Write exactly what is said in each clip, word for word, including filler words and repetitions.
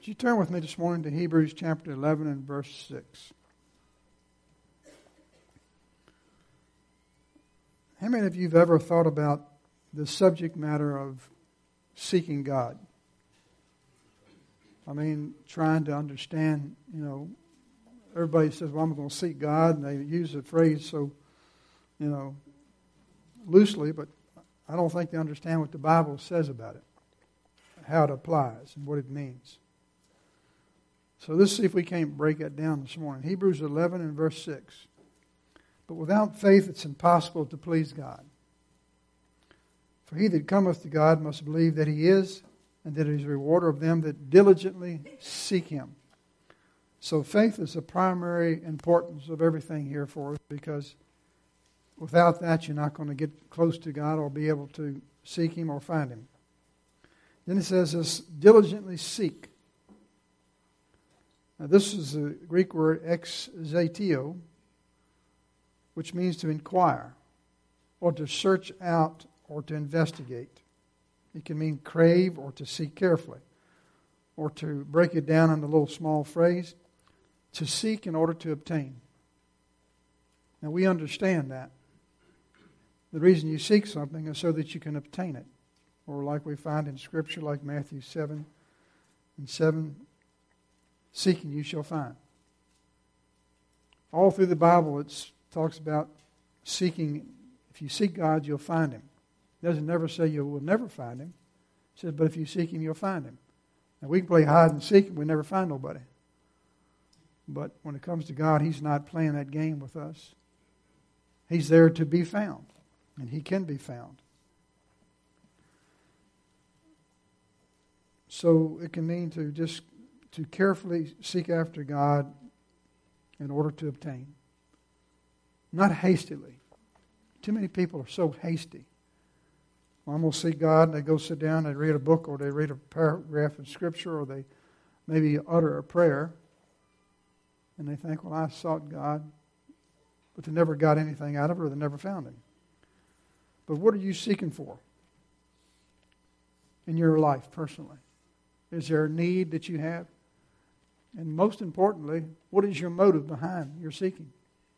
Would you turn with me this morning to Hebrews chapter eleven and verse six? How many of you have ever thought about the subject matter of seeking God? I mean, trying to understand, you know, everybody says, well, I'm going to seek God, and they use the phrase so, you know, loosely, but I don't think they understand what the Bible says about it, how it applies, and what it means. So let's see if we can't break that down this morning. Hebrews eleven and verse six. But without faith it's impossible to please God. For he that cometh to God must believe that he is, and that he is a rewarder of them that diligently seek him. So faith is the primary importance of everything here for us, because without that you're not going to get close to God or be able to seek him or find him. Then it says this, diligently seek. Now this is the Greek word exatio, which means to inquire or to search out or to investigate. It can mean crave or to seek carefully. Or to break it down in a little small phrase, to seek in order to obtain. Now we understand that. The reason you seek something is so that you can obtain it. Or like we find in Scripture, like Matthew seven and seven, seeking you shall find. All through the Bible it talks about seeking. If you seek God, you'll find him. It doesn't never say you will never find him. It says, but if you seek him, you'll find him. Now we can play hide and seek and we never find nobody. But when it comes to God, he's not playing that game with us. He's there to be found. And he can be found. So it can mean to just to carefully seek after God in order to obtain. Not hastily. Too many people are so hasty. Well, I'm going to seek God, and they go sit down, they read a book, or they read a paragraph of Scripture, or they maybe utter a prayer, and they think, well, I sought God, but they never got anything out of it, or they never found him. But what are you seeking for in your life personally? Is there a need that you have? And most importantly, what is your motive behind your seeking?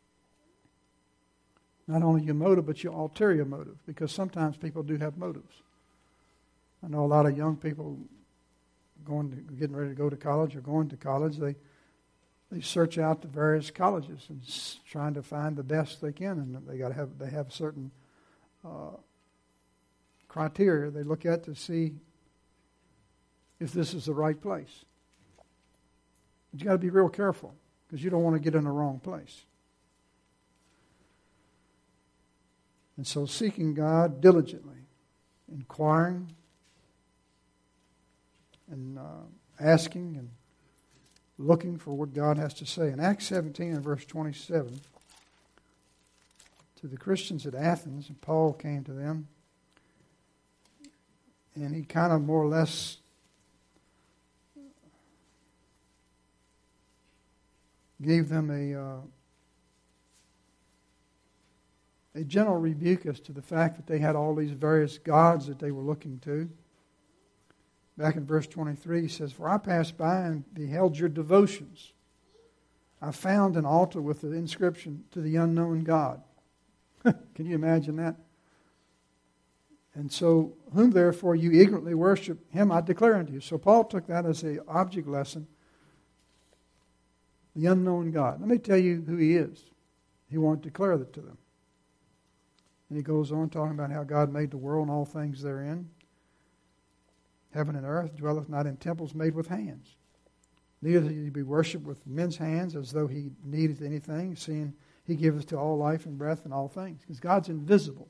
Not only your motive, but your ulterior motive, because sometimes people do have motives. I know a lot of young people going to, getting ready to go to college or going to college, they they search out the various colleges and s- trying to find the best they can, and they got to have they have certain uh, criteria they look at to see if this is the right place. But you got to be real careful, because you don't want to get in the wrong place. And so seeking God diligently, inquiring and uh, asking and looking for what God has to say. In Acts seventeen and verse twenty-seven, to the Christians at Athens, and Paul came to them, and he kind of more or less gave them a uh, a general rebuke as to the fact that they had all these various gods that they were looking to. Back in verse twenty-three, he says, for I passed by and beheld your devotions. I found an altar with the inscription, to the unknown God. Can you imagine that? And so, whom therefore you eagerly worship, him I declare unto you. So Paul took that as an object lesson. The unknown God. Let me tell you who he is. He wanted to declare that to them. And he goes on talking about how God made the world and all things therein. Heaven and earth dwelleth not in temples made with hands. Neither do he be worshipped with men's hands as though he needed anything, seeing he giveth to all life and breath and all things. Because God's invisible.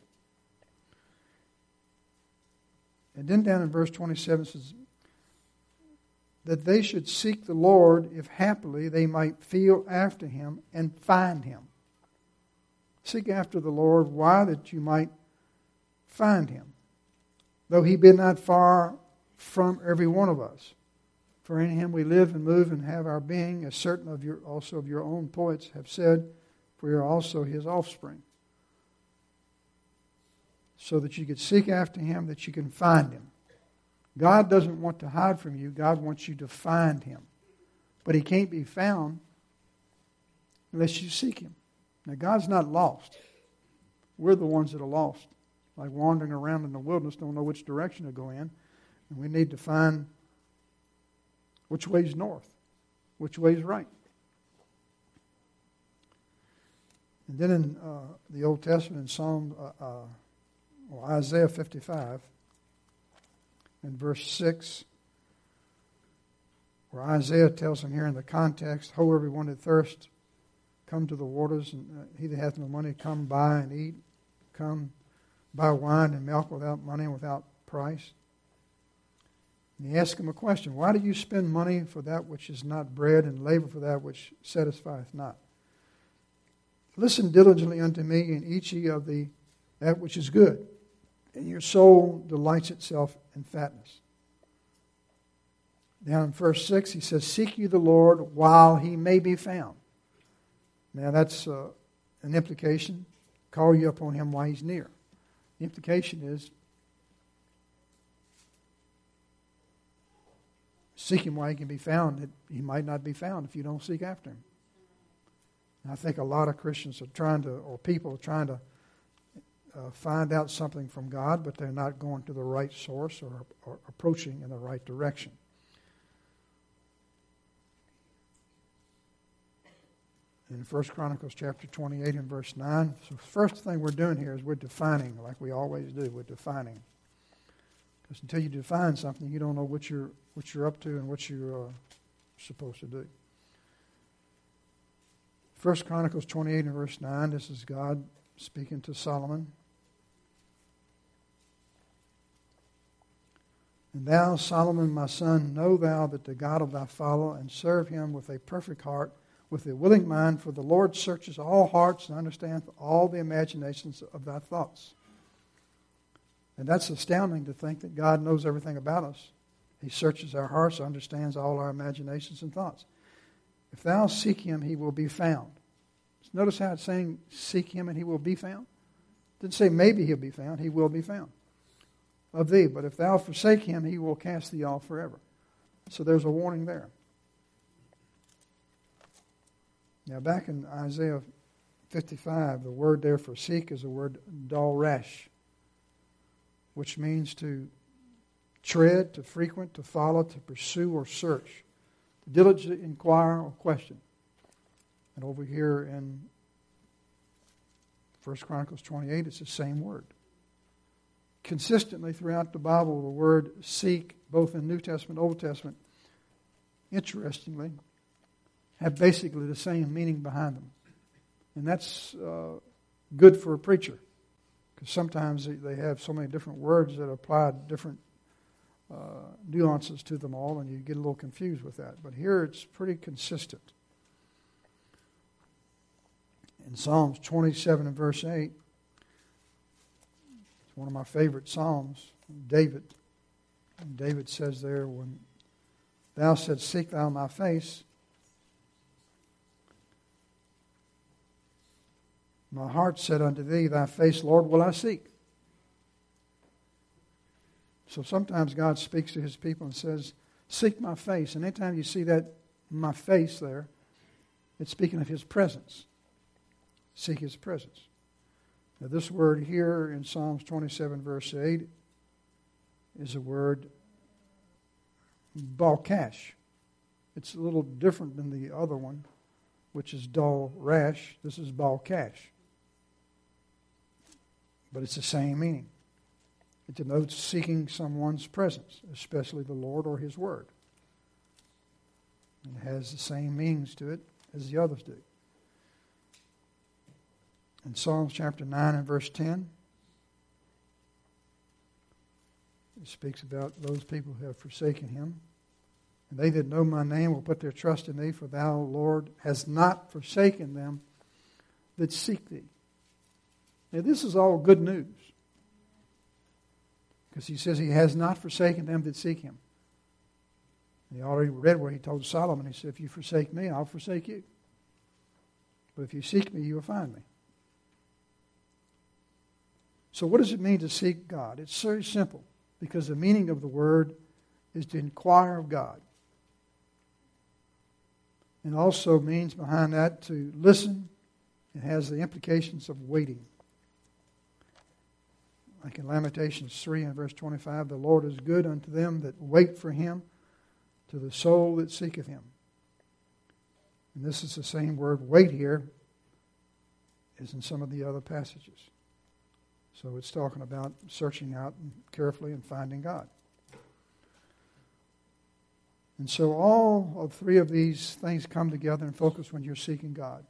And then down in verse twenty-seven it says, that they should seek the Lord, if happily they might feel after him and find him. Seek after the Lord, why? That you might find him. Though he be not far from every one of us. For in him we live and move and have our being, as certain of your also of your own poets have said, for we are also his offspring. So that you could seek after him, that you can find him. God doesn't want to hide from you. God wants you to find Him. But He can't be found unless you seek Him. Now, God's not lost. We're the ones that are lost. Like wandering around in the wilderness, don't know which direction to go in. And we need to find which way's north, which way's right. And then in uh, the Old Testament, in Psalm, uh, uh, or Isaiah fifty-five, in verse six, where Isaiah tells him here in the context, "Ho, everyone that thirsts, come to the waters, and uh, he that hath no money, come buy and eat. Come buy wine and milk without money and without price." And he asked him a question: "Why do you spend money for that which is not bread, and labor for that which satisfieth not? Listen diligently unto me, and eat ye of the that which is good, and your soul delights itself in fatness." Down in verse six, he says, "Seek ye the Lord while He may be found." Now that's uh, an implication. Call ye upon Him while He's near. The implication is, seek Him while He can be found. He might not be found if you don't seek after Him. And I think a lot of Christians are trying to, or people are trying to uh, find out something from God, but they're not going to the right source or, or approaching in the right direction. In First Chronicles chapter twenty-eight and verse nine, so the first thing we're doing here is we're defining, like we always do, we're defining. Because until you define something, you don't know what you're what you're up to and what you're uh, supposed to do. First Chronicles twenty-eight and verse nine, this is God speaking to Solomon. "And thou, Solomon, my son, know thou that the God of thy father, and serve Him with a perfect heart, with a willing mind, for the Lord searches all hearts and understandeth all the imaginations of thy thoughts." And that's astounding to think that God knows everything about us. He searches our hearts, understands all our imaginations and thoughts. "If thou seek Him, He will be found." Notice how it's saying, seek Him and He will be found. It didn't say maybe He'll be found. He will be found of thee. "But if thou forsake Him, He will cast thee off forever." So there's a warning there. Now back in Isaiah fifty-five, the word there for seek is the word dalrash, which means to tread, to frequent, to follow, to pursue or search, to diligently inquire or question. And over here in First Chronicles twenty-eight, it's the same word. Consistently throughout the Bible, the word seek, both in New Testament and Old Testament, interestingly, have basically the same meaning behind them. And that's uh, good for a preacher, because sometimes they have so many different words that apply different uh, nuances to them all, and you get a little confused with that. But here it's pretty consistent. In Psalms twenty-seven and verse eight, it's one of my favorite Psalms, David. And David says there, "When thou saidst, seek thou my face, my heart said unto thee, thy face, Lord, will I seek." So sometimes God speaks to His people and says, seek my face. And anytime you see that, my face there, it's speaking of His presence. Seek His presence. Now this word here in Psalms twenty-seven verse eight is a word balkash. It's a little different than the other one, which is dull rash. This is balkash. But it's the same meaning. It denotes seeking someone's presence, especially the Lord or His Word. It has the same meanings to it as the others do. In Psalms chapter nine and verse ten, it speaks about those people who have forsaken Him. "And they that know my name will put their trust in thee, for thou, Lord, hast not forsaken them that seek thee." Now this is all good news, because He says He has not forsaken them that seek Him. And you already read where He told Solomon, He said, "If you forsake me, I'll forsake you. But if you seek me, you will find me." So what does it mean to seek God? It's very simple, because the meaning of the word is to inquire of God. And also means behind that to listen. It has the implications of waiting. Like in Lamentations three and verse twenty-five, the Lord is good unto them that wait for him, to the soul that seeketh him. And this is the same word wait here as in some of the other passages. So it's talking about searching out carefully and finding God. And so all of three of these things come together and focus when you're seeking God.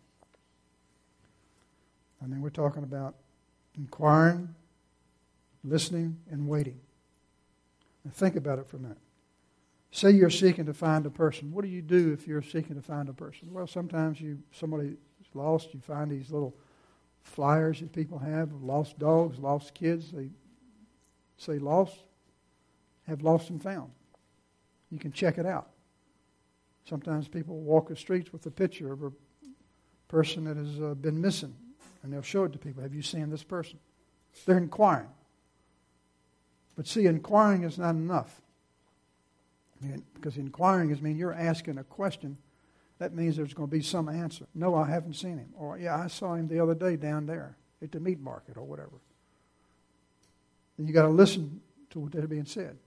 I mean, we're talking about inquiring, listening, and waiting. Now think about it for a minute. Say you're seeking to find a person. What do you do if you're seeking to find a person? Well, sometimes you somebody's lost. You find these little flyers that people have of lost dogs, lost kids. They say lost, have lost and found. You can check it out. Sometimes people walk the streets with a picture of a person that has uh, been missing, and they'll show it to people. Have you seen this person? They're inquiring. But see, inquiring is not enough. I mean, because inquiring is mean you're asking a question. That means there's going to be some answer. No, I haven't seen him. Or, yeah, I saw him the other day down there at the meat market or whatever. Then you got to listen to what they're being said.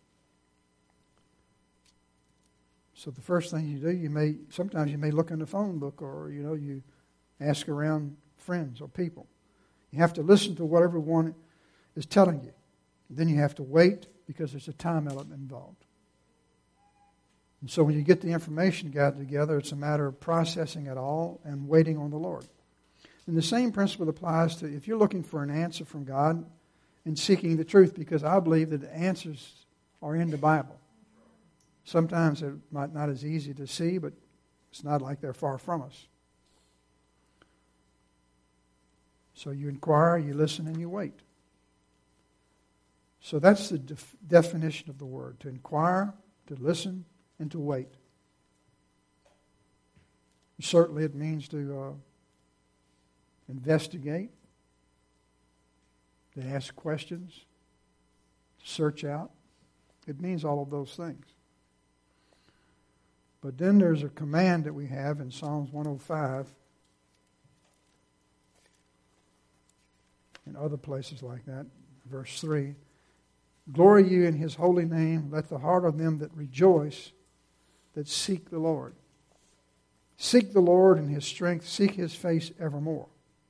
So the first thing you do, you may sometimes you may look in the phone book, or you know you ask around friends or people. You have to listen to what everyone is telling you. Then you have to wait because there's a time element involved. And so when you get the information gathered together, it's a matter of processing it all and waiting on the Lord. And the same principle applies to if you're looking for an answer from God and seeking the truth, because I believe that the answers are in the Bible. Sometimes they're not, not as easy to see, but it's not like they're far from us. So you inquire, you listen, and you wait. So that's the def- definition of the word, to inquire, to listen, and to wait. Certainly it means to uh, investigate, to ask questions, to search out. It means all of those things. But then there's a command that we have in Psalms one oh five and other places like that, verse three. Glory you in his holy name. Let the heart of them that rejoice, that seek the Lord. Seek the Lord in his strength. Seek his face evermore.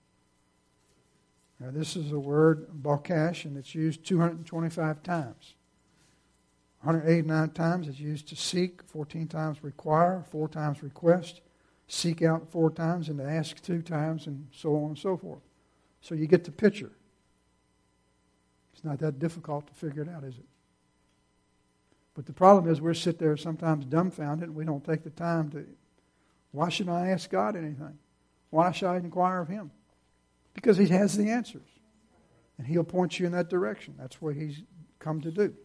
Now this is a word, bakash, and it's used two hundred twenty-five times. one hundred eighty-nine times it's used to seek, fourteen times require, four times request, seek out four times, and to ask two times, and so on and so forth. So you get the picture. It's not that difficult to figure it out, is it? But the problem is we sit there sometimes dumbfounded and we don't take the time to, why should I ask God anything? Why should I inquire of him? Because he has the answers. And he'll point you in that direction. That's what he's come to do.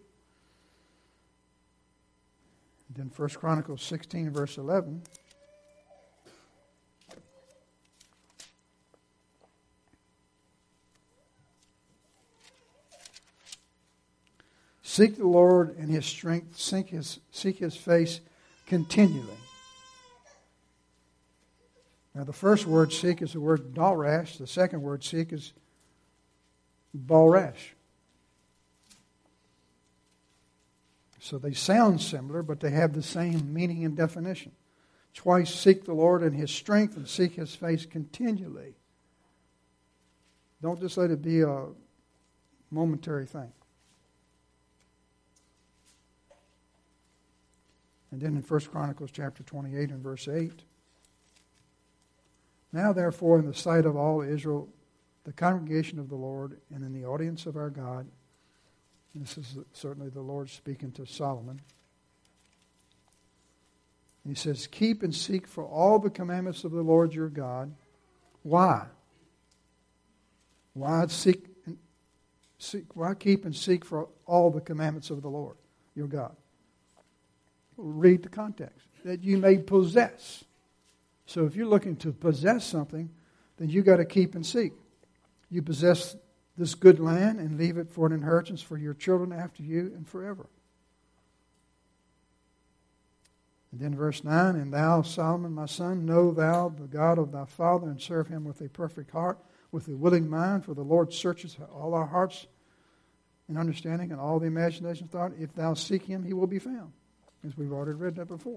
And then First Chronicles sixteen, verse eleven. Seek the Lord in his strength. Seek his, seek his face continually. Now the first word seek is the word darash. The second word seek is balrash. So they sound similar, but they have the same meaning and definition. Twice seek the Lord in his strength and seek his face continually. Don't just let it be a momentary thing. And then in First Chronicles chapter twenty-eight and verse eight. Now therefore in the sight of all Israel, the congregation of the Lord, and in the audience of our God, this is certainly the Lord speaking to Solomon. He says, keep and seek for all the commandments of the Lord your God. Why? Why seek, and seek why keep and seek for all the commandments of the Lord your God? Read the context. That you may possess. So if you're looking to possess something, then you got to keep and seek. You possess this good land and leave it for an inheritance for your children after you and forever. And then verse nine, and thou, Solomon, my son, know thou the God of thy father, and serve him with a perfect heart, with a willing mind, for the Lord searches all our hearts in understanding and all the imagination of thought. If thou seek him, he will be found. As we've already read that before.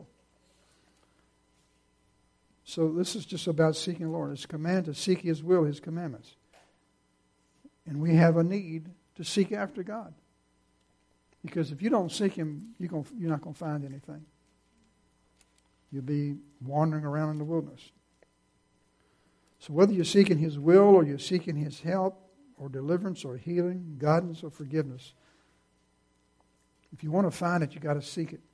So this is just about seeking the Lord. It's a command to seek his will, his commandments. And we have a need to seek after God. Because if you don't seek him, you're, going, you're not going to find anything. You'll be wandering around in the wilderness. So whether you're seeking his will or you're seeking his help or deliverance or healing, guidance or forgiveness, if you want to find it, you've got to seek it.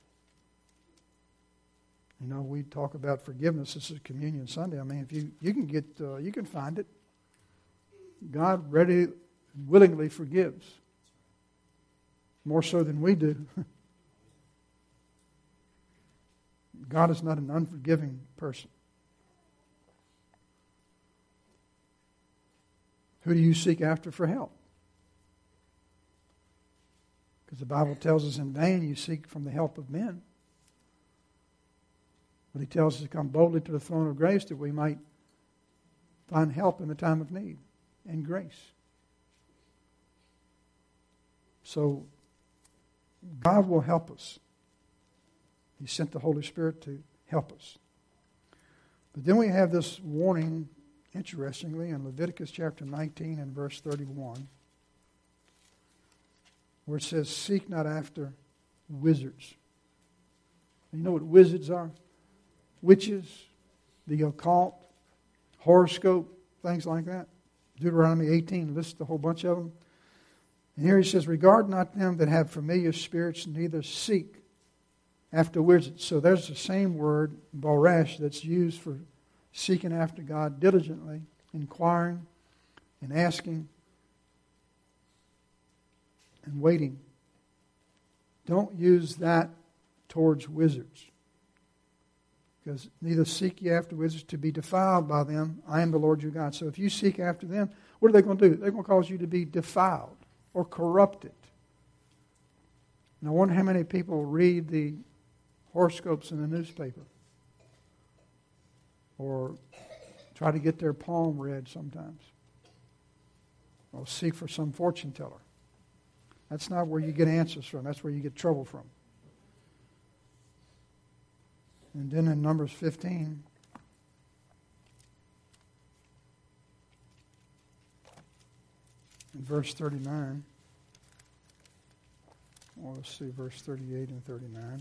You know, we talk about forgiveness. This is Communion Sunday. I mean, if you, you can get, uh, you can find it. God ready, willingly forgives. More so than we do. God is not an unforgiving person. Who do you seek after for help? Because the Bible tells us in vain you seek from the help of men. But he tells us to come boldly to the throne of grace that we might find help in the time of need and grace. So God will help us. He sent the Holy Spirit to help us. But then we have this warning, interestingly, in Leviticus chapter nineteen and verse thirty-one, where it says, seek not after wizards. And you know what wizards are? Witches, the occult, horoscope, things like that. Deuteronomy eighteen lists a whole bunch of them. And here he says, regard not them that have familiar spirits, neither seek after wizards. So there's the same word, boresh, that's used for seeking after God diligently, inquiring and asking and waiting. Don't use that towards wizards. Because neither seek ye after wizards to be defiled by them. I am the Lord your God. So if you seek after them, what are they going to do? They're going to cause you to be defiled or corrupted. And I wonder how many people read the horoscopes in the newspaper or try to get their palm read sometimes, or seek for some fortune teller. That's not where you get answers from. That's where you get trouble from. And then in Numbers fifteen, in verse thirty-nine, well, let's see, verse thirty-eight and thirty-nine.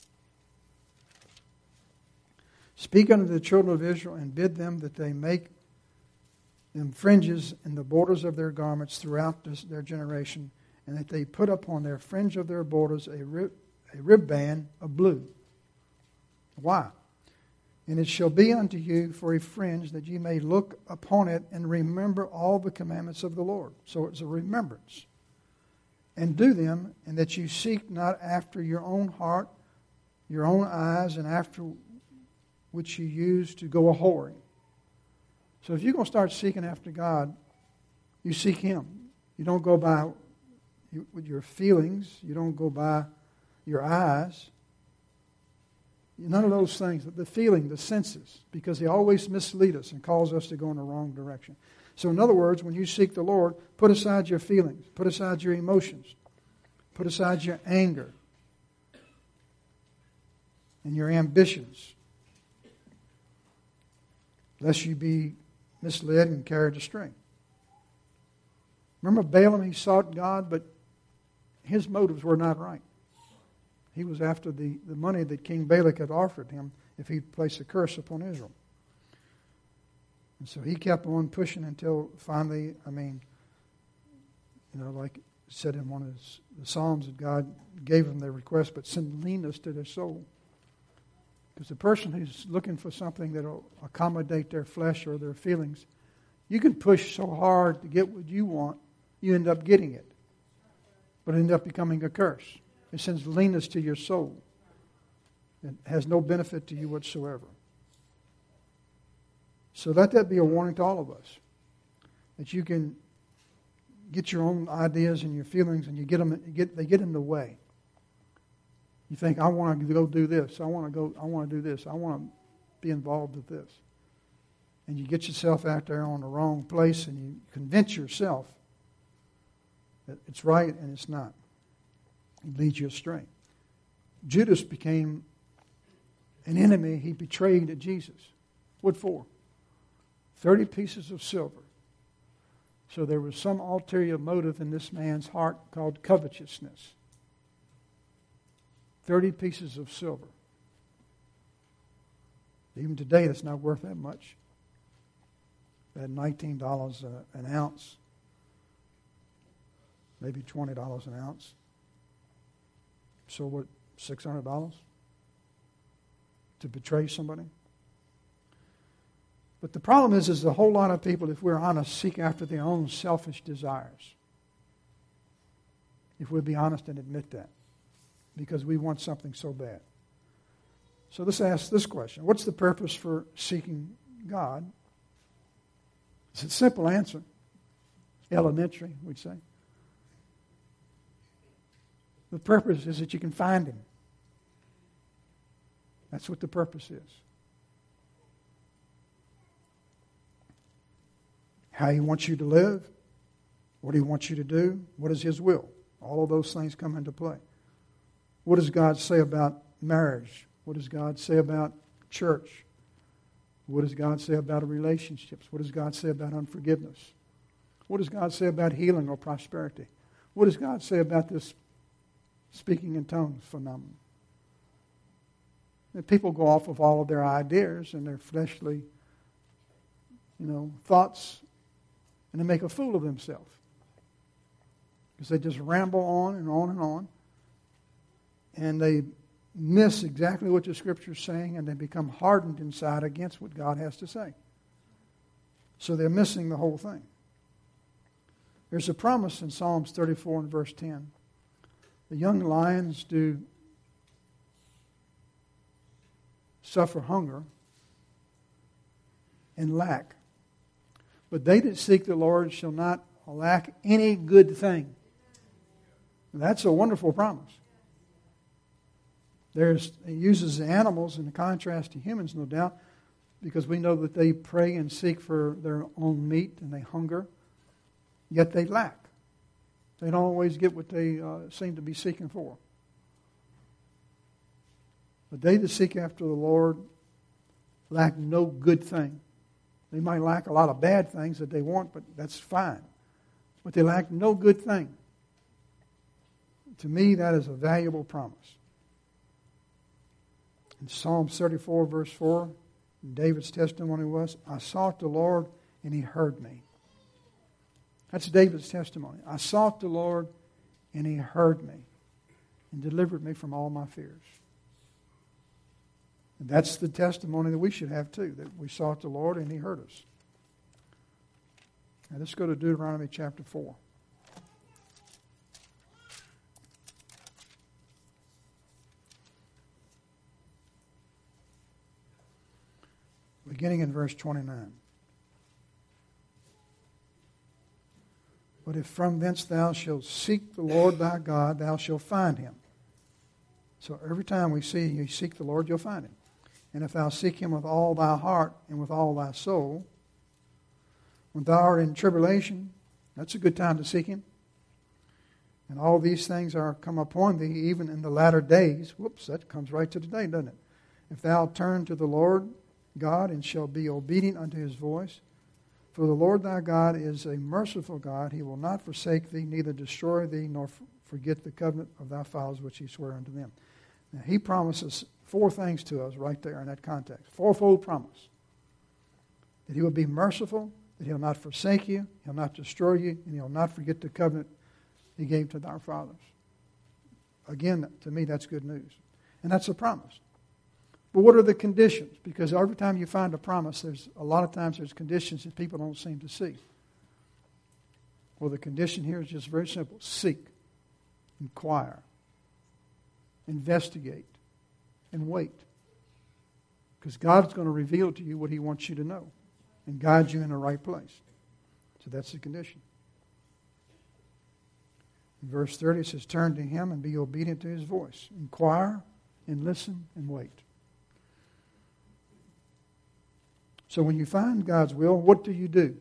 Speak unto the children of Israel and bid them that they make them fringes in the borders of their garments throughout this, their generation, and that they put upon their fringe of their borders a rib, a ribband of blue. Why? And it shall be unto you for a fringe, that ye may look upon it and remember all the commandments of the Lord. So it's a remembrance. And do them, and that you seek not after your own heart, your own eyes, and after which you use to go a-whoring. So if you're going to start seeking after God, you seek Him. You don't go by you, with your feelings. You don't go by your eyes. None of those things. The feeling, the senses, because they always mislead us and cause us to go in the wrong direction. So in other words, when you seek the Lord, put aside your feelings. Put aside your emotions. Put aside your anger and your ambitions, lest you be misled and carried astray. Remember Balaam, he sought God, but his motives were not right. He was after the, the money that King Balak had offered him if he'd place a curse upon Israel. And so he kept on pushing until finally, I mean, you know, like it said in one of his, the Psalms, that God gave them their request, but sent leanness to their soul. Because the person who's looking for something that will accommodate their flesh or their feelings, you can push so hard to get what you want, you end up getting it. But it ends up becoming a curse. It sends leanness to your soul. It has no benefit to you whatsoever. So let that be a warning to all of us. That you can get your own ideas and your feelings and you get them, you get, they get in the way. You think, I want to go do this. I want to go, I want to do this. I want to be involved with this. And you get yourself out there on the wrong place and you convince yourself that it's right and it's not. It leads you astray. Judas became an enemy. He betrayed Jesus. What for? Thirty pieces of silver. So there was some ulterior motive in this man's heart called covetousness. Thirty pieces of silver. Even today, that's not worth that much. At nineteen dollars an ounce, maybe twenty dollars an ounce. So what, six hundred dollars to betray somebody? But the problem is, is a whole lot of people, if we're honest, seek after their own selfish desires. If we'll be honest and admit that. Because we want something so bad. So let's ask this question. What's the purpose for seeking God? It's a simple answer. Elementary, we'd say. The purpose is that you can find Him. That's what the purpose is. How He wants you to live, what He wants you to do, what is His will. All of those things come into play. What does God say about marriage? What does God say about church? What does God say about relationships? What does God say about unforgiveness? What does God say about healing or prosperity? What does God say about this speaking in tongues phenomenon? And people go off of all of their ideas and their fleshly, you know, thoughts, and they make a fool of themselves. Because they just ramble on and on and on. And they miss exactly what the Scripture is saying, and they become hardened inside against what God has to say. So they're missing the whole thing. There's a promise in Psalms thirty-four and verse ten. The young lions do suffer hunger and lack, but they that seek the Lord shall not lack any good thing. That's a wonderful promise. There's, it uses the animals in contrast to humans, no doubt, because we know that they pray and seek for their own meat and they hunger, yet they lack. They don't always get what they uh, seem to be seeking for. But they that seek after the Lord lack no good thing. They might lack a lot of bad things that they want, but that's fine. But they lack no good thing. To me, that is a valuable promise. In Psalm thirty-four, verse four, David's testimony was, I sought the Lord and He heard me. That's David's testimony. I sought the Lord and He heard me and delivered me from all my fears. And that's the testimony that we should have too, that we sought the Lord and He heard us. Now let's go to Deuteronomy chapter four. Beginning in verse twenty-nine. But if from thence thou shalt seek the Lord thy God, thou shalt find Him. So every time we see you seek the Lord, you'll find Him. And if thou seek Him with all thy heart and with all thy soul, when thou art in tribulation, that's a good time to seek Him. And all these things are come upon thee, even in the latter days. Whoops, that comes right to today, doesn't it? If thou turn to the Lord God and shall be obedient unto His voice. For the Lord thy God is a merciful God. He will not forsake thee, neither destroy thee, nor f- forget the covenant of thy fathers which He sware unto them. Now, He promises four things to us right there in that context. Fourfold promise. That He will be merciful, that He'll not forsake you, He'll not destroy you, and He'll not forget the covenant He gave to our fathers. Again, to me, that's good news. And that's a promise. But what are the conditions? Because every time you find a promise, there's a lot of times there's conditions that people don't seem to see. Well, the condition here is just very simple. Seek, inquire, investigate, and wait. Because God's going to reveal to you what He wants you to know and guide you in the right place. So that's the condition. In verse thirty it says, turn to him and be obedient to his voice. Inquire and listen and wait. So when you find God's will, what do you do?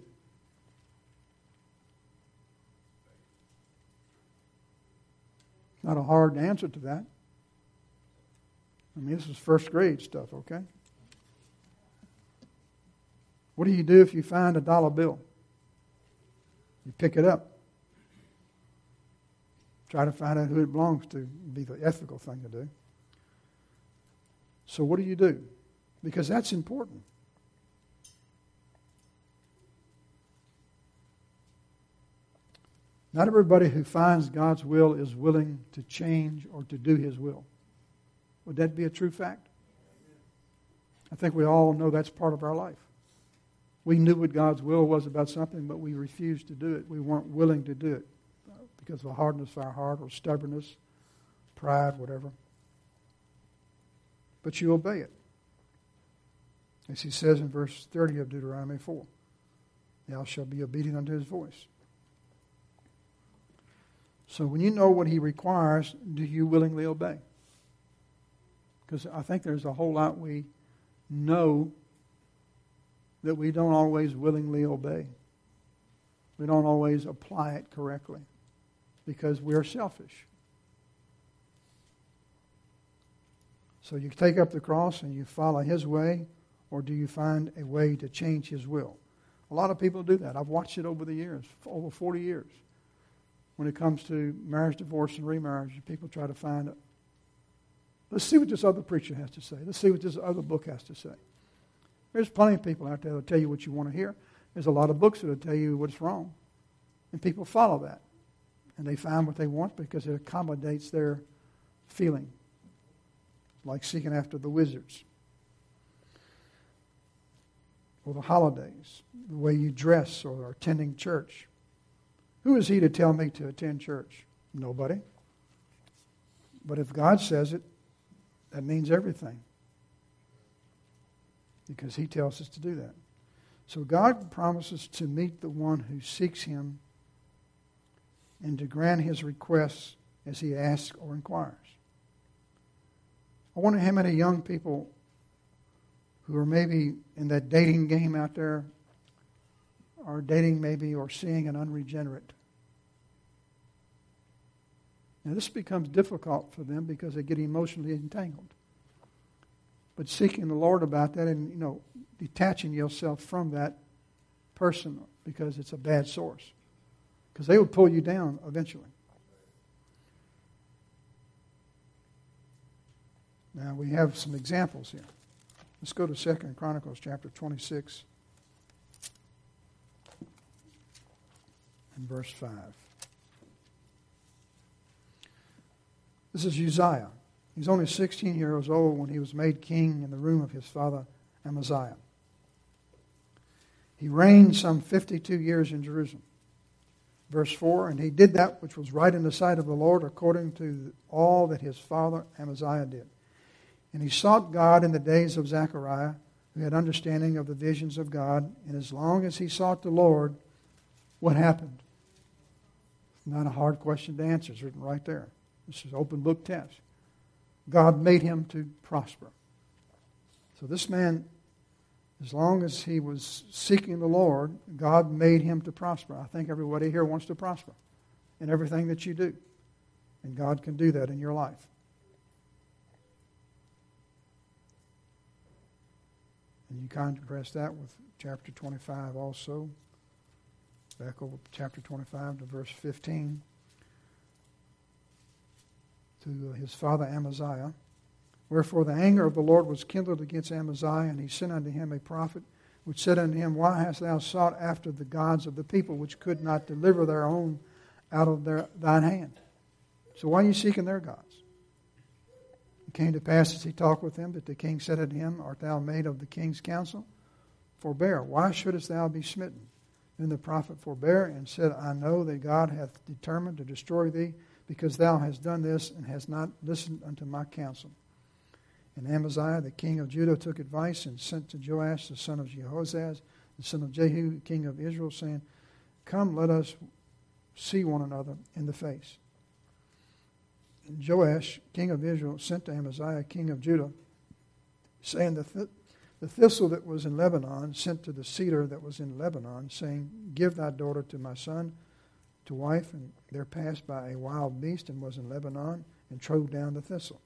Not a hard answer to that. I mean, this is first grade stuff, okay? What do you do if you find a dollar bill? You pick it up. Try to find out who it belongs to. Would be the ethical thing to do. So what do you do? Because that's important. Not everybody who finds God's will is willing to change or to do his will. Would that be a true fact? I think we all know that's part of our life. We knew what God's will was about something, but we refused to do it. We weren't willing to do it because of the hardness of our heart or stubbornness, pride, whatever. But you obey it. As he says in verse thirty of Deuteronomy four, thou shalt be obedient unto his voice. So when you know what he requires, do you willingly obey? Because I think there's a whole lot we know that we don't always willingly obey. We don't always apply it correctly because we're selfish. So you take up the cross and you follow his way, or do you find a way to change his will? A lot of people do that. I've watched it over the years, over forty years. When it comes to marriage, divorce, and remarriage, people try to find it. Let's see what this other preacher has to say. Let's see what this other book has to say. There's plenty of people out there that will tell you what you want to hear. There's a lot of books that will tell you what's wrong. And people follow that. And they find what they want because it accommodates their feeling. Like seeking after the wizards. Or the holidays. The way you dress or attending church. Who is he to tell me to attend church? Nobody. But if God says it, that means everything. Because he tells us to do that. So God promises to meet the one who seeks him and to grant his requests as he asks or inquires. I wonder how many young people who are maybe in that dating game out there are dating maybe or seeing an unregenerate. Now this becomes difficult for them because they get emotionally entangled. But seeking the Lord about that and, you know, detaching yourself from that person because it's a bad source. Because they will pull you down eventually. Now we have some examples here. Let's go to Second Chronicles chapter twenty-six and verse five. This is Uzziah. He's only sixteen years old when he was made king in the room of his father Amaziah. He reigned some fifty-two years in Jerusalem. Verse four, and he did that which was right in the sight of the Lord according to all that his father Amaziah did. And he sought God in the days of Zechariah, who had understanding of the visions of God. And as long as he sought the Lord, what happened? Not a hard question to answer. It's written right there. This is an open book test. God made him to prosper. So this man, as long as he was seeking the Lord, God made him to prosper. I think everybody here wants to prosper in everything that you do. And God can do that in your life. And you contrast that with chapter twenty-five also. Back over chapter twenty-five to verse fifteen. To his father Amaziah. Wherefore the anger of the Lord was kindled against Amaziah, and he sent unto him a prophet, which said unto him, Why hast thou sought after the gods of the people, which could not deliver their own out of their, thine hand? So why are you seeking their gods? It came to pass as he talked with him, that the king said unto him, Art thou made of the king's counsel? Forbear, why shouldest thou be smitten? Then the prophet forbare and said, I know that God hath determined to destroy thee, because thou hast done this, and hast not listened unto my counsel. And Amaziah, the king of Judah, took advice, and sent to Joash, the son of Jehoazaz, the son of Jehu, king of Israel, saying, Come, let us see one another in the face. Joash, king of Israel, sent to Amaziah, king of Judah, saying, the, th- the thistle that was in Lebanon sent to the cedar that was in Lebanon, saying, give thy daughter to my son to wife. And there passed by a wild beast and was in Lebanon, and trode down the thistle.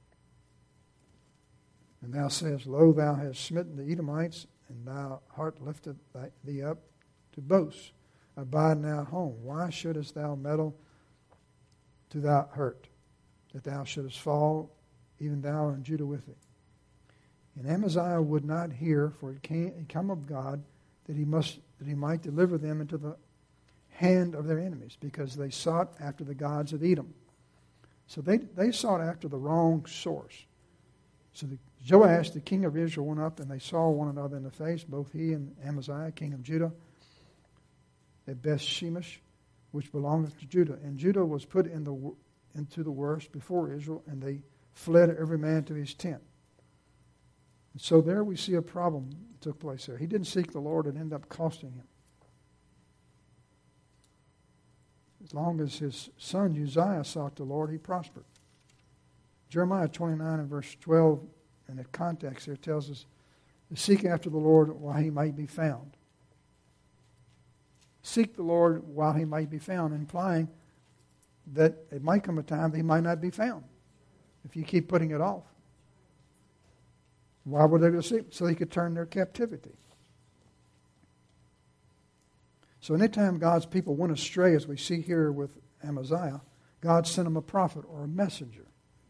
And thou sayest, lo, thou hast smitten the Edomites, and thy heart lifteth thee up to boast. Abide now at home. Why shouldest thou meddle to thy hurt, that thou shouldest fall, even thou and Judah with thee? And Amaziah would not hear, for it came, it come of God that he must that he might deliver them into the hand of their enemies, because they sought after the gods of Edom. So they they sought after the wrong source. So the, Joash, the king of Israel, went up, and they saw one another in the face, both he and Amaziah, king of Judah, at Beth-shemesh, which belongeth to Judah. And Judah was put in the into the worst before Israel, and they fled every man to his tent. And so there we see a problem that took place there. He didn't seek the Lord, and ended up costing him. As long as his son Uzziah sought the Lord, he prospered. Jeremiah twenty-nine and verse twelve, in the context there, tells us to seek after the Lord while he might be found. Seek the Lord while he might be found, implying that it might come a time that he might not be found if you keep putting it off. Why would they go seek? So he could turn their captivity. So anytime God's people went astray, as we see here with Amaziah, God sent him a prophet or a messenger.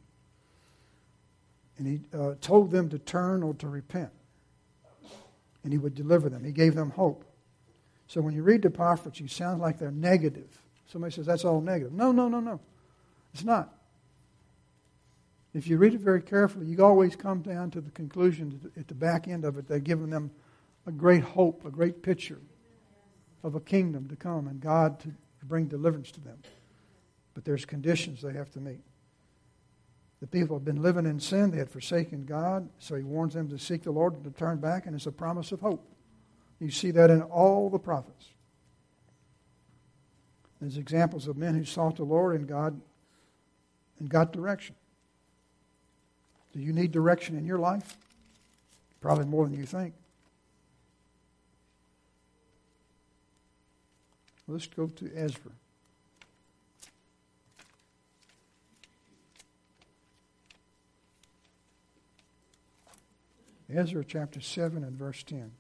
And he uh, told them to turn or to repent. And he would deliver them. He gave them hope. So when you read the prophets, you sound like they're negative. Somebody says, that's all negative. No, no, no, no. It's not. If you read it very carefully, you always come down to the conclusion that at the back end of it, they're giving them a great hope, a great picture of a kingdom to come and God to bring deliverance to them. But there's conditions they have to meet. The people have been living in sin. They had forsaken God. So he warns them to seek the Lord and to turn back, and it's a promise of hope. You see that in all the prophets. There's examples of men who sought the Lord and God and got direction. Do you need direction in your life? Probably more than you think. Let's go to Ezra. Ezra chapter seven and verse ten.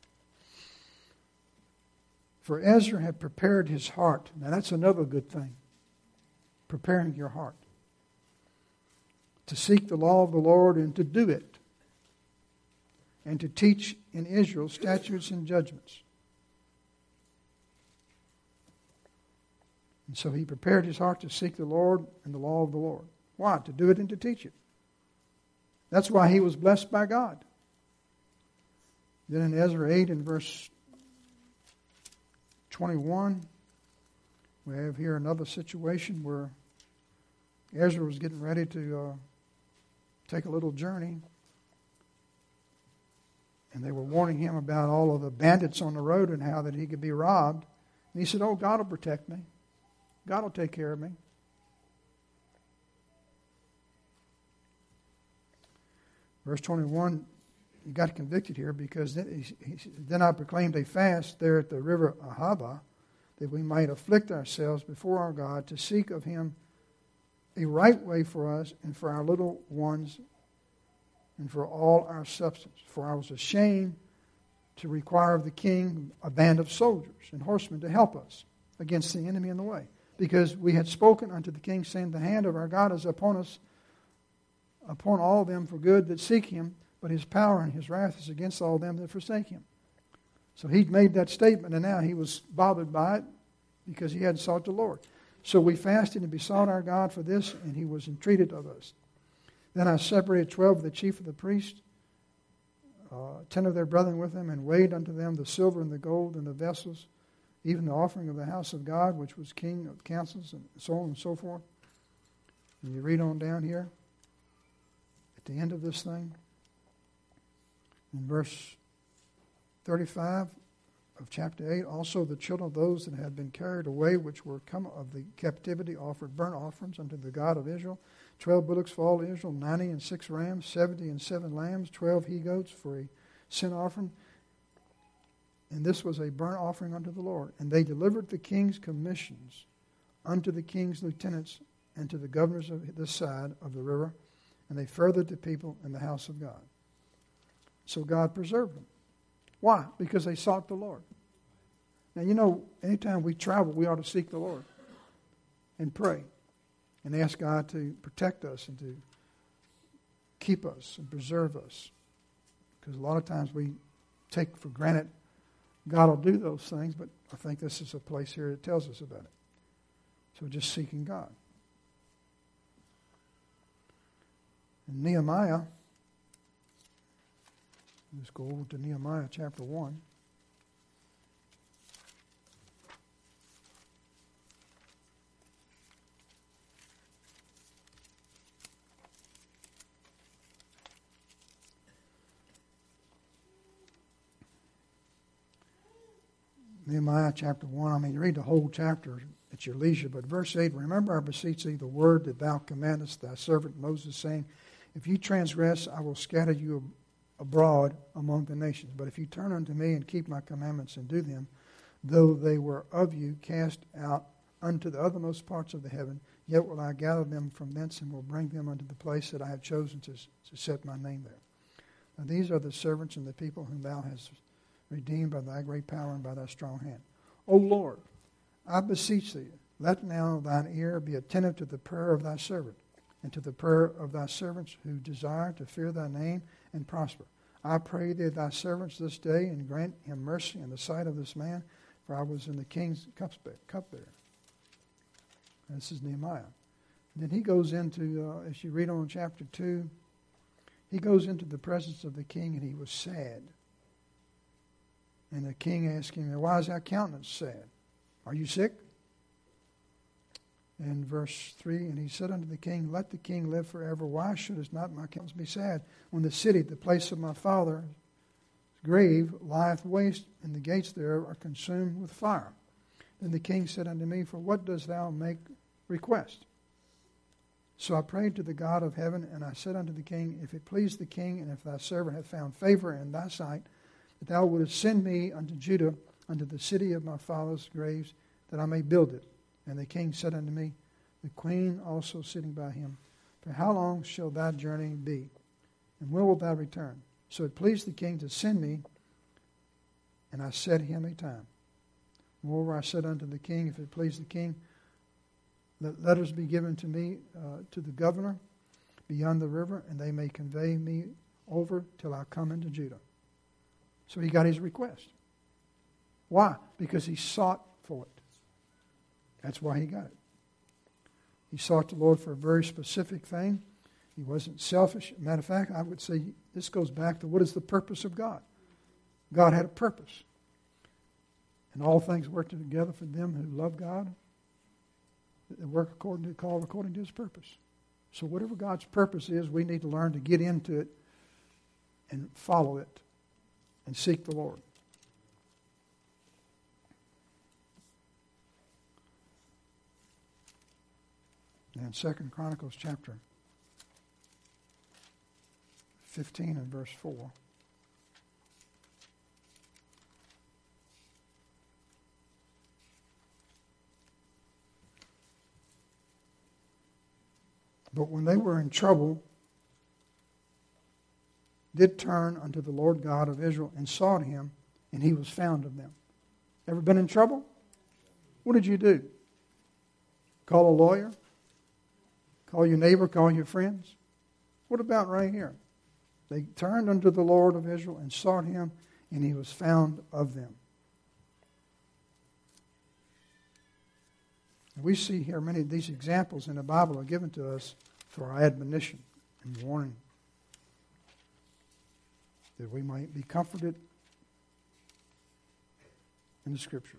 For Ezra had prepared his heart. Now that's another good thing. Preparing your heart. To seek the law of the Lord and to do it. And to teach in Israel statutes and judgments. And so he prepared his heart to seek the Lord and the law of the Lord. Why? To do it and to teach it. That's why he was blessed by God. Then in Ezra eight and verse twenty-one, we have here another situation where Ezra was getting ready to uh, take a little journey. And they were warning him about all of the bandits on the road and how that he could be robbed. And he said, oh, God will protect me. God will take care of me. Verse twenty-one, he got convicted here because then, he, he, then I proclaimed a fast there at the river Ahava, that we might afflict ourselves before our God to seek of him a right way for us and for our little ones and for all our substance. For I was ashamed to require of the king a band of soldiers and horsemen to help us against the enemy in the way. Because we had spoken unto the king, saying, the hand of our God is upon us, upon all them for good that seek him, but his power and his wrath is against all them that forsake him. So he'd made that statement, and now he was bothered by it because he hadn't sought the Lord. So we fasted and besought our God for this, and he was entreated of us. Then I separated twelve of the chief of the priests, uh, ten of their brethren with them, and weighed unto them the silver and the gold and the vessels, even the offering of the house of God, which was king of councils, and so on and so forth. And you read on down here, at the end of this thing, in verse thirty-five of chapter eight, also the children of those that had been carried away, which were come of the captivity, offered burnt offerings unto the God of Israel. Twelve bullocks for all Israel, ninety and six rams, seventy and seven lambs, twelve he-goats for a sin offering. And this was a burnt offering unto the Lord. And they delivered the king's commissions unto the king's lieutenants and to the governors of this side of the river, and they furthered the people in the house of God. So God preserved them. Why? Because they sought the Lord. Now, you know, anytime we travel, we ought to seek the Lord and pray and ask God to protect us and to keep us and preserve us. Because a lot of times we take for granted God will do those things, but I think this is a place here that tells us about it. So just seeking God. In Nehemiah, let's go over to Nehemiah chapter one. Nehemiah chapter one, I mean, you read the whole chapter at your leisure, but verse eight, remember, I beseech thee, the word that thou commandest thy servant Moses, saying, if you transgress, I will scatter you abroad among the nations. But if you turn unto me and keep my commandments and do them, though they were of you cast out unto the othermost parts of the heaven, yet will I gather them from thence and will bring them unto the place that I have chosen to, to set my name there. Now these are the servants and the people whom thou hast redeemed by thy great power and by thy strong hand. O Lord, I beseech thee, let now thine ear be attentive to the prayer of thy servant, and to the prayer of thy servants who desire to fear thy name and prosper. I pray thee thy servants this day, and grant him mercy in the sight of this man, for I was in the king's cupbearer. This is Nehemiah. And then he goes into, uh, as you read on chapter two, he goes into the presence of the king, and he was sad. And the king asked him, why is thy countenance sad? Are you sick? In verse three, and he said unto the king, let the king live forever. Why shouldest not my countenance be sad, when the city, the place of my father's grave, lieth waste, and the gates thereof are consumed with fire? Then the king said unto me, for what dost thou make request? So I prayed to the God of heaven, and I said unto the king, if it please the king, and if thy servant hath found favor in thy sight, that thou wouldest send me unto Judah, unto the city of my father's graves, that I may build it. And the king said unto me, the queen also sitting by him, for how long shall thy journey be? And when wilt thou return? So it pleased the king to send me, and I set him a time. Moreover, I said unto the king, if it please the king, let letters be given to me, uh, to the governor beyond the river, and they may convey me over till I come into Judah. So he got his request. Why? Because he sought for it. That's why he got it. He sought the Lord for a very specific thing. He wasn't selfish. Matter of fact, I would say this goes back to what is the purpose of God. God had a purpose. And all things work together for them who love God. They work according to called according to his purpose. So whatever God's purpose is, we need to learn to get into it and follow it and seek the Lord. And Second Chronicles chapter fifteen and verse four. But when they were in trouble, did turn unto the Lord God of Israel and sought him, and he was found of them. Ever been in trouble? What did you do? Call a lawyer? Call your neighbor? Call your friends? What about right here? They turned unto the Lord of Israel and sought him, and he was found of them. We see here many of these examples in the Bible are given to us for our admonition and warning, that we might be comforted in the Scriptures.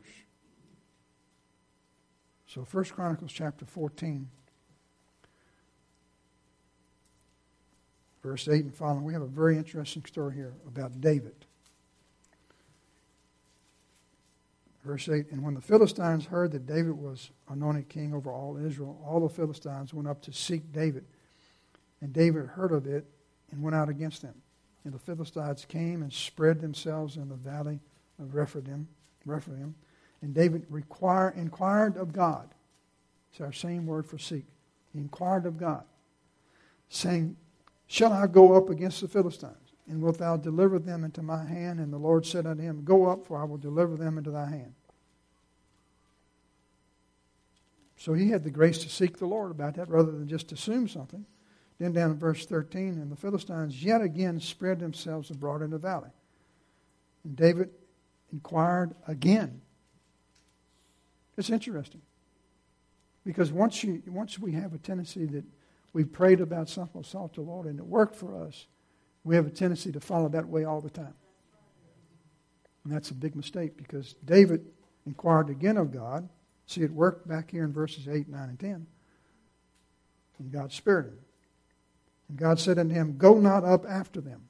So First Chronicles chapter fourteen, verse eight and following, we have a very interesting story here about David. Verse eight, and when the Philistines heard that David was anointed king over all Israel, all the Philistines went up to seek David. And David heard of it and went out against them. And the Philistines came and spread themselves in the valley of Rephaim. Rephaim. And David require, inquired of God. It's our same word for seek. He inquired of God, saying, shall I go up against the Philistines? And wilt thou deliver them into my hand? And the Lord said unto him, go up, for I will deliver them into thy hand. So he had the grace to seek the Lord about that rather than just assume something. Then down in verse thirteen, and the Philistines yet again spread themselves abroad in the valley. And David inquired again. It's interesting. Because once you once we have a tendency that we prayed about something, sought the Lord, and it worked for us, we have a tendency to follow that way all the time. And that's a big mistake because David inquired again of God. See, it worked back here in verses eight, nine, and ten. And God spared him. And God said unto him, go not up after them.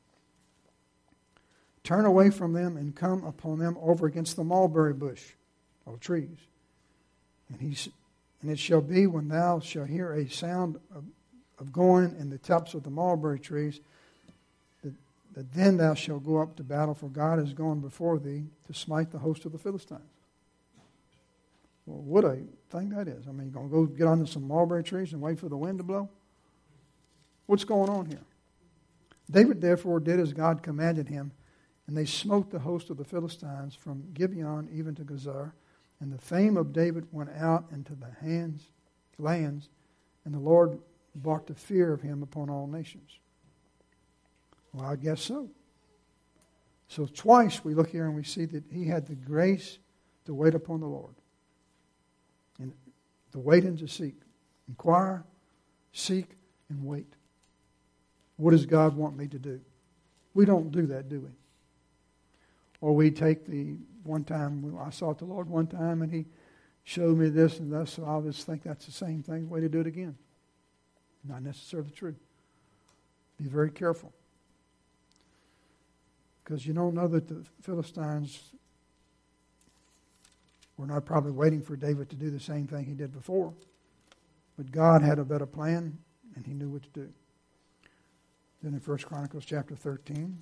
Turn away from them and come upon them over against the mulberry bush or trees. And he and it shall be when thou shalt hear a sound of, of going in the tops of the mulberry trees, that, that then thou shalt go up to battle, for God is gone before thee to smite the host of the Philistines. Well, what a thing that is. I mean, you're going to go get under some mulberry trees and wait for the wind to blow? What's going on here? David therefore did as God commanded him, and they smote the host of the Philistines from Gibeon even to Gazer. And the fame of David went out into the hands, lands, and the Lord brought the fear of him upon all nations. Well, I guess so. So twice we look here and we see that he had the grace to wait upon the Lord. And to wait and to seek. Inquire, seek, and wait. What does God want me to do? We don't do that, do we? Or we take the one time, I sought the Lord one time and he showed me this and that, so I'll just think that's the same thing, way to do it again. Not necessarily true. Be very careful. Because you don't know that the Philistines were not probably waiting for David to do the same thing he did before. But God had a better plan and he knew what to do. Then in First Chronicles chapter thirteen,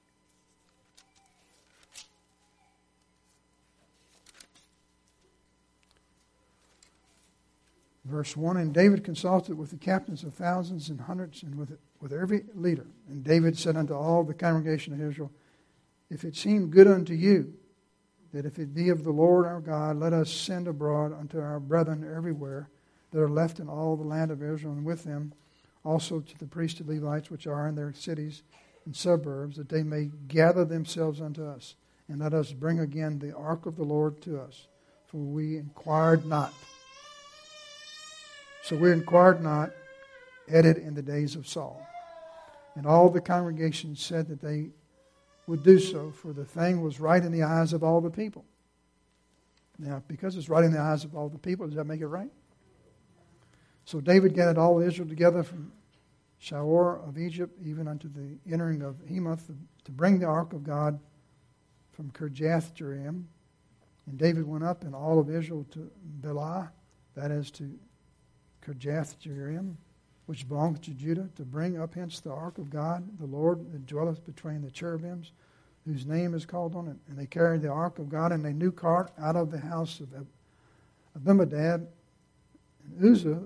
verse one, and David consulted with the captains of thousands and hundreds and with with every leader. And David said unto all the congregation of Israel, if it seem good unto you, that if it be of the Lord our God, let us send abroad unto our brethren everywhere that are left in all the land of Israel, and with them also to the priests and Levites which are in their cities and suburbs, that they may gather themselves unto us, and let us bring again the ark of the Lord to us, for we inquired not. So we inquired not at it in the days of Saul. And all the congregation said that they would do so, for the thing was right in the eyes of all the people. Now, because it's right in the eyes of all the people, does that make it right? So David gathered all Israel together from Shawor of Egypt, even unto the entering of Hemath, to bring the ark of God from Kirjath-jearim. And David went up and all of Israel to Beilah, that is to Kirjath-jearim, which belonged to Judah, to bring up hence the ark of God, the Lord that dwelleth between the cherubims, whose name is called on it. And they carried the ark of God in a new cart out of the house of Abinadab and Uzzah,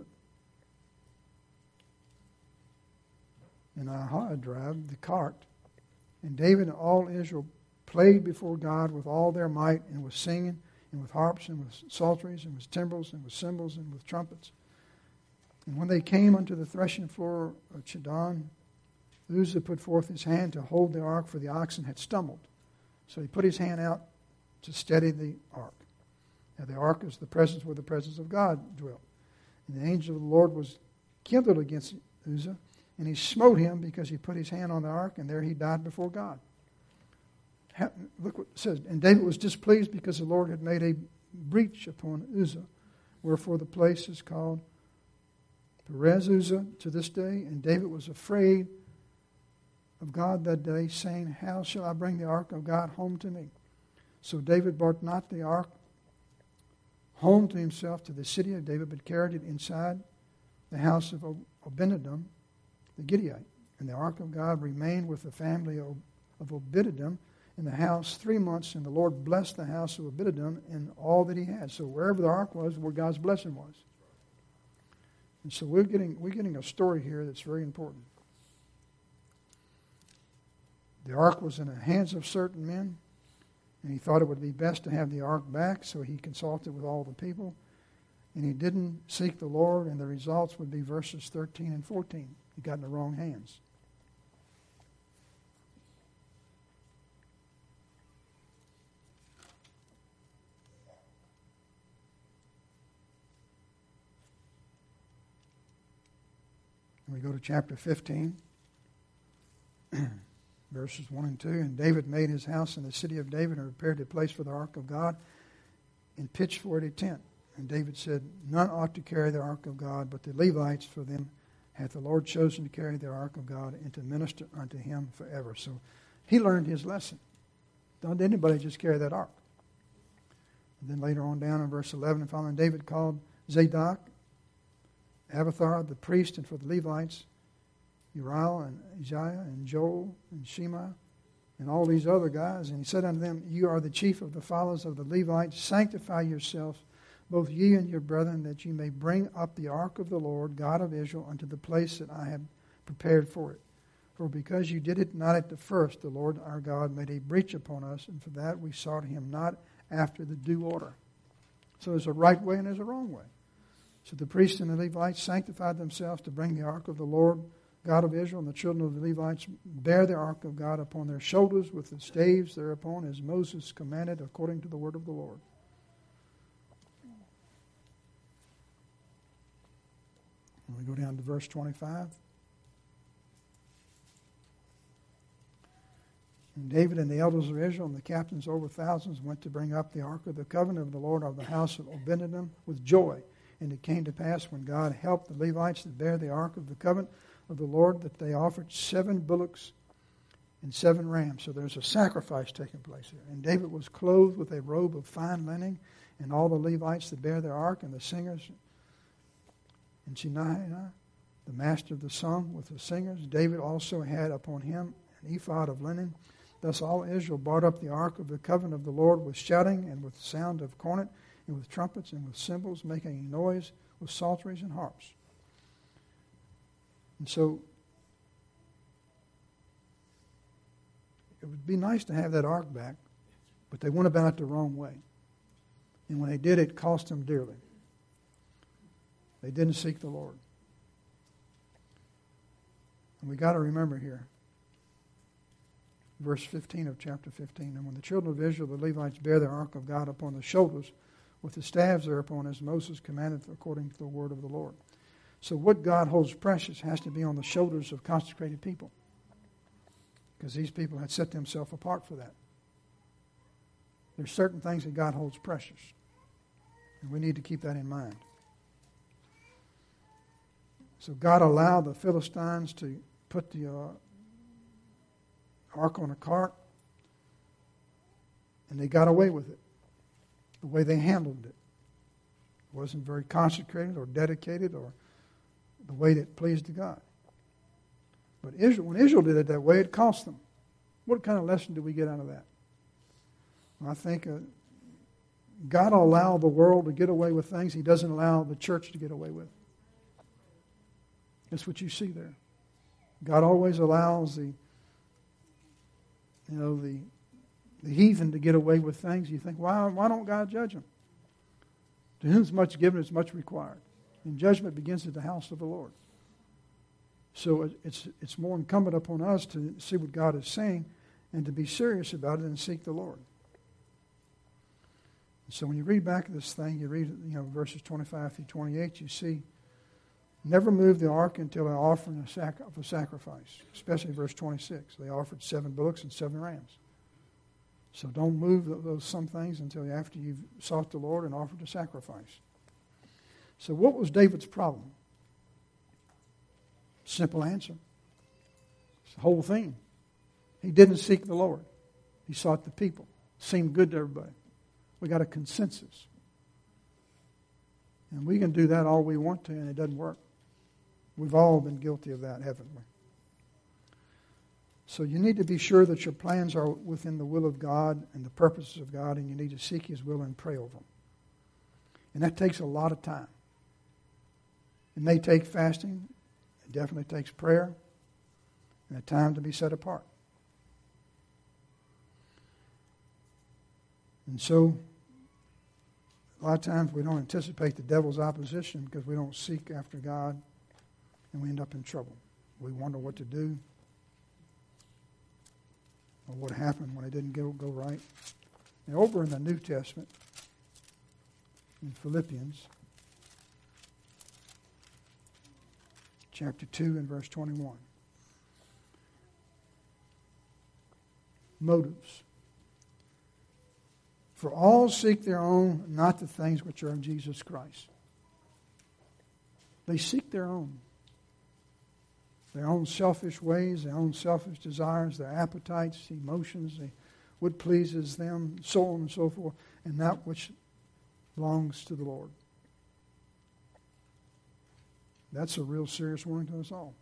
and Ahijah the cart. And David and all Israel played before God with all their might, and with singing, and with harps, and with psalteries, and with timbrels, and with cymbals, and with trumpets. And when they came unto the threshing floor of Chidon, Uzzah put forth his hand to hold the ark, for the oxen had stumbled. So he put his hand out to steady the ark. Now the ark is the presence where the presence of God dwelt. And the angel of the Lord was kindled against Uzzah, and he smote him because he put his hand on the ark, and there he died before God. Look what it says. And David was displeased because the Lord had made a breach upon Uzzah, wherefore the place is called Perez Uzzah to this day. And David was afraid of God that day, saying, how shall I bring the ark of God home to me? So David brought not the ark home to himself to the city of David, but carried it inside the house of Obededom the Gittite. And the ark of God remained with the family of Obededom in the house three months, and the Lord blessed the house of Obededom and all that he had. So wherever the ark was, where God's blessing was. And so we're getting we're getting a story here that's very important. The ark was in the hands of certain men, and he thought it would be best to have the ark back, so he consulted with all the people. And he didn't seek the Lord, and the results would be verses thirteen and fourteen. He got in the wrong hands. We go to chapter fifteen, verses one and two. And David made his house in the city of David and prepared a place for the ark of God and pitched for it a tent. And David said, none ought to carry the ark of God, but the Levites, for them hath the Lord chosen to carry the ark of God and to minister unto him forever. So he learned his lesson. Don't anybody just carry that ark. And then later on down in verse eleven and following, David called Zadok, Abiathar the priest, and for the Levites, Uriel and Isaiah and Joel and Shema and all these other guys. And he said unto them, you are the chief of the fathers of the Levites. Sanctify yourselves, both ye and your brethren, that ye may bring up the ark of the Lord, God of Israel, unto the place that I have prepared for it. For because you did it not at the first, the Lord our God made a breach upon us, and for that we sought him not after the due order. So there's a right way and there's a wrong way. So the priests and the Levites sanctified themselves to bring the ark of the Lord, God of Israel, and the children of the Levites bear the ark of God upon their shoulders with the staves thereupon, as Moses commanded according to the word of the Lord. And we go down to verse twenty-five. And David and the elders of Israel and the captains over thousands went to bring up the ark of the covenant of the Lord of the house of Obededom with joy. And it came to pass, when God helped the Levites that bear the ark of the covenant of the Lord, that they offered seven bullocks and seven rams. So there's a sacrifice taking place here. And David was clothed with a robe of fine linen, and all the Levites that bear their ark, and the singers, and Shemaiah, the master of the song, with the singers. David also had upon him an ephod of linen. Thus all Israel brought up the ark of the covenant of the Lord with shouting and with sound of cornet, and with trumpets and with cymbals, making a noise with psalteries and harps. And so it would be nice to have that ark back, but they went about it the wrong way. And when they did, it cost them dearly. They didn't seek the Lord. And we got to remember here, verse fifteen of chapter fifteen, and when the children of Israel, the Levites, bear the ark of God upon the shoulders, with the staves thereupon, as Moses commanded according to the word of the Lord. So what God holds precious has to be on the shoulders of consecrated people, because these people had set themselves apart for that. There's certain things that God holds precious, and we need to keep that in mind. So God allowed the Philistines to put the uh, ark on a cart, and they got away with it. The way they handled it. It wasn't very consecrated or dedicated or the way that pleased to God. But Israel, when Israel did it that way, it cost them. What kind of lesson do we get out of that? Well, I think uh, God will allow the world to get away with things He doesn't allow the church to get away with. That's what you see there. God always allows the, you know, the the heathen to get away with things. You think, why, why don't God judge them? To whom is much given is much required. And judgment begins at the house of the Lord. So it's it's more incumbent upon us to see what God is saying and to be serious about it and seek the Lord. So when you read back this thing, you read you know verses twenty-five through twenty-eight, you see, never move the ark until an offering of a sacrifice, especially verse twenty-six. They offered seven bullocks and seven rams. So don't move those some things until after you've sought the Lord and offered a sacrifice. So what was David's problem? Simple answer. It's the whole thing. He didn't seek the Lord. He sought the people. Seemed good to everybody. We got a consensus. And we can do that all we want to, and it doesn't work. We've all been guilty of that, haven't we? So you need to be sure that your plans are within the will of God and the purposes of God, and you need to seek His will and pray over them. And that takes a lot of time. It may take fasting. It definitely takes prayer and a time to be set apart. And so, a lot of times we don't anticipate the devil's opposition because we don't seek after God, and we end up in trouble. We wonder what to do or what happened when it didn't go, go right. Now, over in the New Testament, in Philippians, chapter two and verse twenty-one. Motives. For all seek their own, not the things which are of Jesus Christ. They seek their own. Their own selfish ways, their own selfish desires, their appetites, emotions, what pleases them, so on and so forth, and that which belongs to the Lord. That's a real serious warning to us all.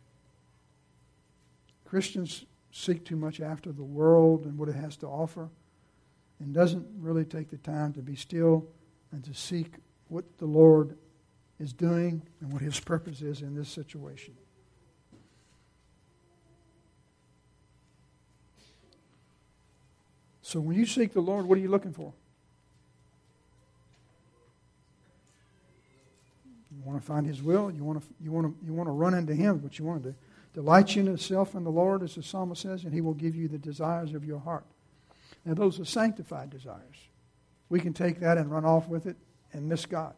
Christians seek too much after the world and what it has to offer, and doesn't really take the time to be still and to seek what the Lord is doing and what His purpose is in this situation. So when you seek the Lord, what are you looking for? You want to find His will. You want to you want to you want to run into Him. What you want to do, delight you in yourself in the Lord, as the psalmist says, and He will give you the desires of your heart. Now, those are sanctified desires. We can take that and run off with it and miss God.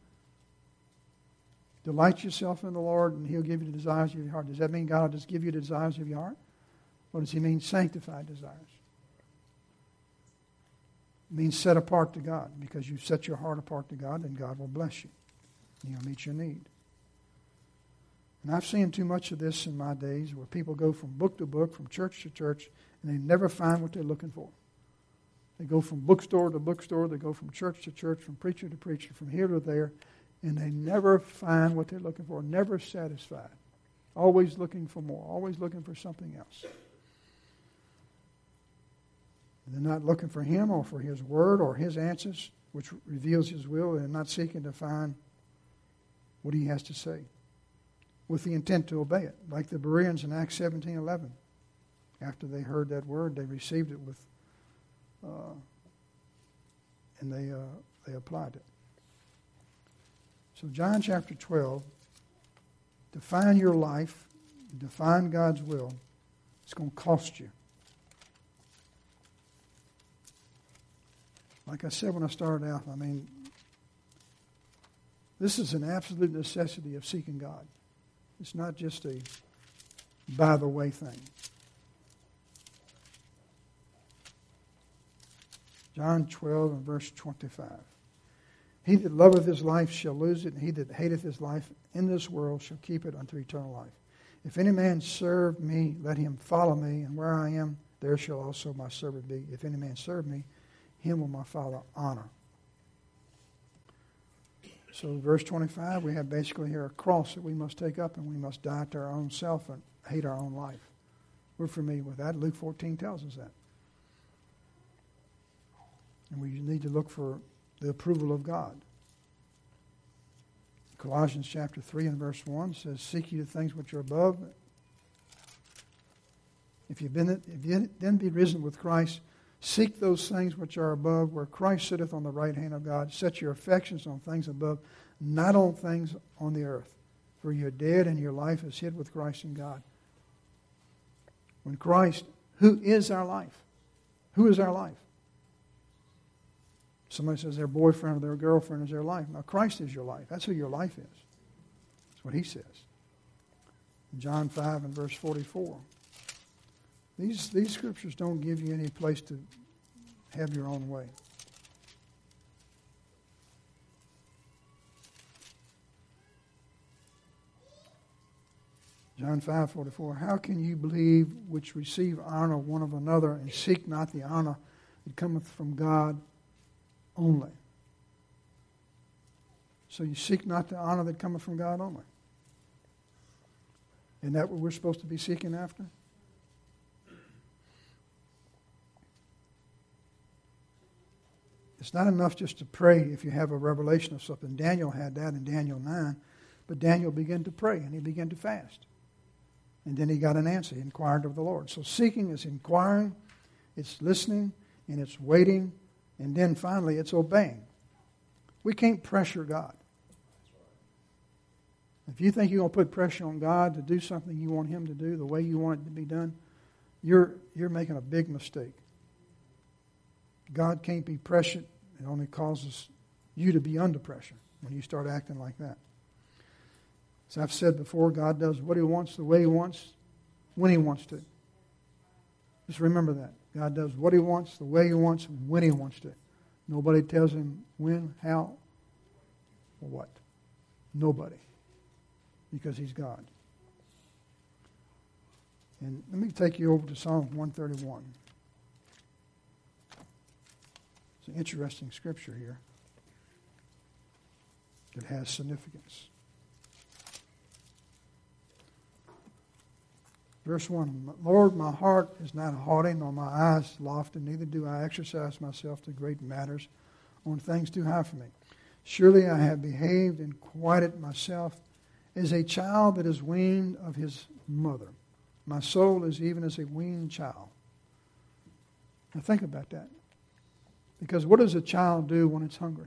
Delight yourself in the Lord, and He'll give you the desires of your heart. Does that mean God will just give you the desires of your heart? What does He mean, sanctified desires? It means set apart to God. Because you set your heart apart to God, then God will bless you. He'll meet your need. And I've seen too much of this in my days, where people go from book to book, from church to church, and they never find what they're looking for. They go from bookstore to bookstore. They go from church to church, from preacher to preacher, from here to there, and they never find what they're looking for, never satisfied. Always looking for more, always looking for something else. And they're not looking for Him or for His Word or His answers, which reveals His will. They're not seeking to find what He has to say with the intent to obey it. Like the Bereans in Acts seventeen eleven. After they heard that word, they received it with Uh, and they uh, they applied it. So John chapter twelve, define your life, define God's will. It's going to cost you. Like I said when I started out, I mean, this is an absolute necessity of seeking God. It's not just a by-the-way thing. John twelve and verse twenty-five. He that loveth his life shall lose it, and he that hateth his life in this world shall keep it unto eternal life. If any man serve me, let him follow me, and where I am, there shall also my servant be. If any man serve me, him will my Father honor. So verse twenty-five, we have basically here a cross that we must take up, and we must die to our own self and hate our own life. We're familiar with that. Luke fourteen tells us that. And we need to look for the approval of God. Colossians chapter three and verse one says, seek ye the things which are above. If you've been, if you then be risen with Christ, seek those things which are above, where Christ sitteth on the right hand of God. Set your affections on things above, not on things on the earth. For you're dead, and your life is hid with Christ in God. When Christ, who is our life? Who is our life? Somebody says their boyfriend or their girlfriend is their life. Now, Christ is your life. That's who your life is. That's what He says. In John five and verse forty-four. These, these scriptures don't give you any place to have your own way. John five forty-four. How can you believe which receive honor one of another, and seek not the honor that cometh from God only? So you seek not the honor that cometh from God only. Isn't that what we're supposed to be seeking after? It's not enough just to pray if you have a revelation of something. Daniel had that in Daniel nine. But Daniel began to pray and he began to fast. And then he got an answer. He inquired of the Lord. So seeking is inquiring, it's listening, and it's waiting, and then finally it's obeying. We can't pressure God. If you think you're going to put pressure on God to do something you want Him to do the way you want it to be done, you're, you're making a big mistake. God can't be pressured. It only causes you to be under pressure when you start acting like that. As I've said before, God does what He wants, the way He wants, when He wants to. Just remember that. God does what He wants, the way He wants, when He wants to. Nobody tells Him when, how, or what. Nobody. Because He's God. And let me take you over to Psalm one thirty-one. It's an interesting scripture here. It has significance. Verse one, Lord, my heart is not haughty, nor my eyes lofty, neither do I exercise myself to great matters on things too high for me. Surely I have behaved and quieted myself as a child that is weaned of his mother. My soul is even as a weaned child. Now think about that. Because what does a child do when it's hungry?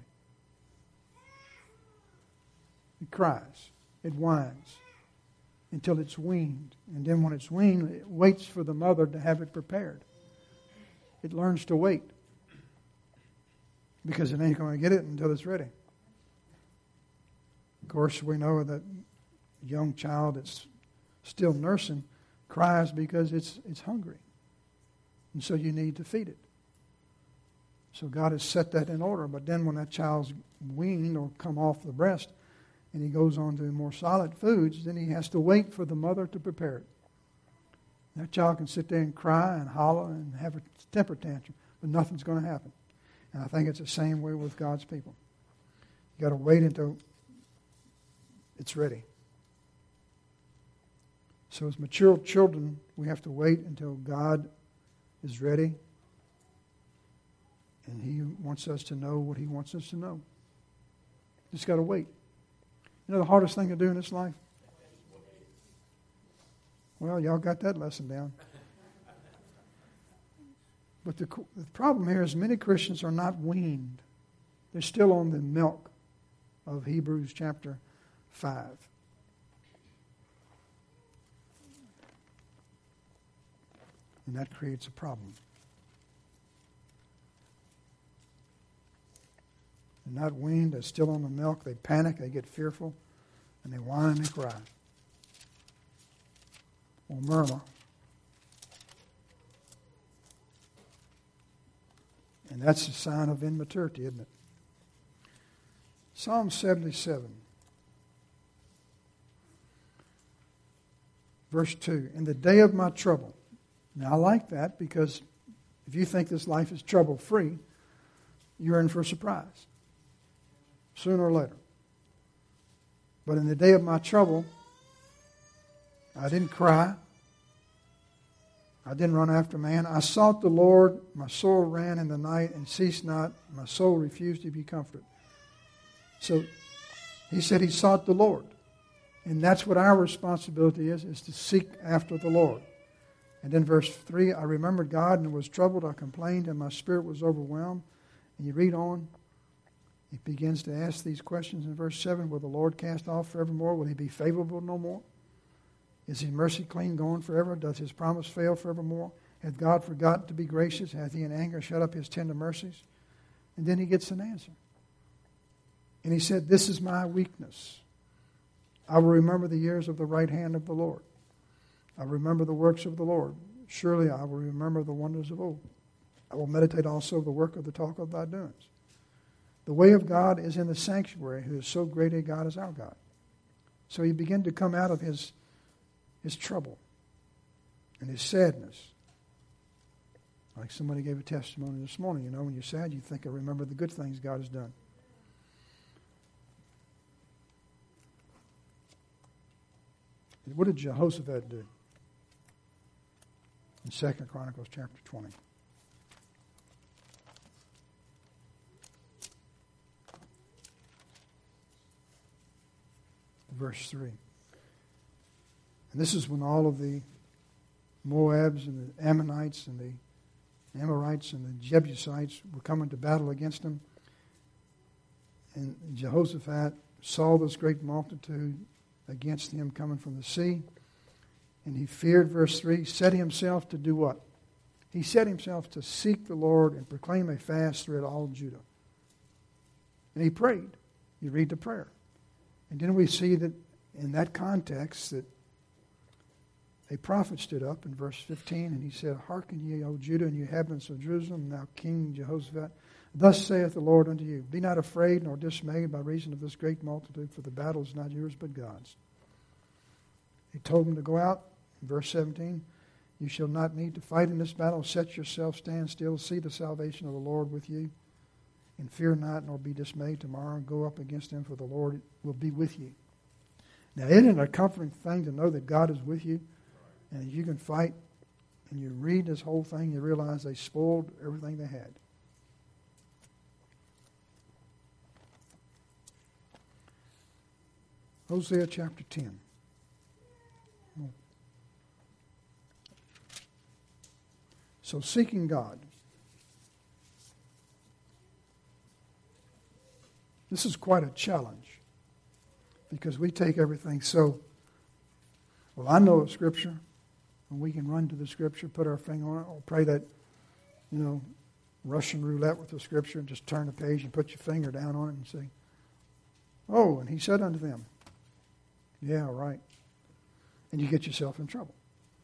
It cries. It whines until it's weaned. And then when it's weaned, it waits for the mother to have it prepared. It learns to wait. Because it ain't going to get it until it's ready. Of course, we know that a young child that's still nursing cries because it's it's hungry. And so you need to feed it. So God has set that in order. But then when that child's weaned or come off the breast, and he goes on to more solid foods, then he has to wait for the mother to prepare it. That child can sit there and cry and holler and have a temper tantrum, but nothing's going to happen. And I think it's the same way with God's people. You've got to wait until it's ready. So as mature children, we have to wait until God is ready. And He wants us to know what He wants us to know. Just got to wait. You know the hardest thing to do in this life? Well, y'all got that lesson down. But the, the problem here is many Christians are not weaned. They're still on the milk of Hebrews chapter five. And that creates a problem. They're not weaned. They're still on the milk. They panic. They get fearful. And they whine and they cry. Or murmur. And that's a sign of immaturity, isn't it? Psalm seventy-seven. Verse two. In the day of my trouble. Now I like that because if you think this life is trouble-free, you're in for a surprise. Sooner or later. But in the day of my trouble, I didn't cry. I didn't run after man. I sought the Lord. My soul ran in the night and ceased not. My soul refused to be comforted. So he said he sought the Lord. And that's what our responsibility is, is to seek after the Lord. And then verse three, I remembered God and was troubled. I complained and my spirit was overwhelmed. And you read on. He begins to ask these questions in verse seven. Will the Lord cast off forevermore? Will He be favorable no more? Is His mercy clean gone forever? Does His promise fail forevermore? Hath God forgotten to be gracious? Hath He in anger shut up His tender mercies? And then he gets an answer. And he said, this is my weakness. I will remember the years of the right hand of the Lord. I will remember the works of the Lord. Surely I will remember the wonders of old. I will meditate also the work of the talk of thy doings. The way of God is in the sanctuary, who is so great a God as our God. So he began to come out of his, his trouble and his sadness. Like somebody gave a testimony this morning, you know, when you're sad, you think, I remember the good things God has done. What did Jehoshaphat do? In Second Chronicles chapter twenty. Verse three. And this is when all of the Moabs and the Ammonites and the Amorites and the Jebusites were coming to battle against him. And Jehoshaphat saw this great multitude against him coming from the sea. And he feared, verse three, set himself to do what? He set himself to seek the Lord and proclaim a fast throughout all Judah. And he prayed. You read the prayer. And then we see that in that context that a prophet stood up in verse fifteen, and he said, Hearken ye, O Judah, and you inhabitants of Jerusalem, now King Jehoshaphat, thus saith the Lord unto you, be not afraid nor dismayed by reason of this great multitude, for the battle is not yours but God's. He told them to go out, in verse seventeen, you shall not need to fight in this battle, set yourself, stand still, see the salvation of the Lord with you, and fear not nor be dismayed tomorrow, and go up against them, for the Lord will be with you. Now, isn't it a comforting thing to know that God is with you? And you can fight, and you read this whole thing, you realize they spoiled everything they had. Hosea chapter ten. So seeking God. This is quite a challenge because we take everything so, well, I know a scripture, and we can run to the scripture, put our finger on it, or pray that, you know, Russian roulette with the scripture and just turn the page and put your finger down on it and say, oh, and he said unto them, yeah, right. And you get yourself in trouble.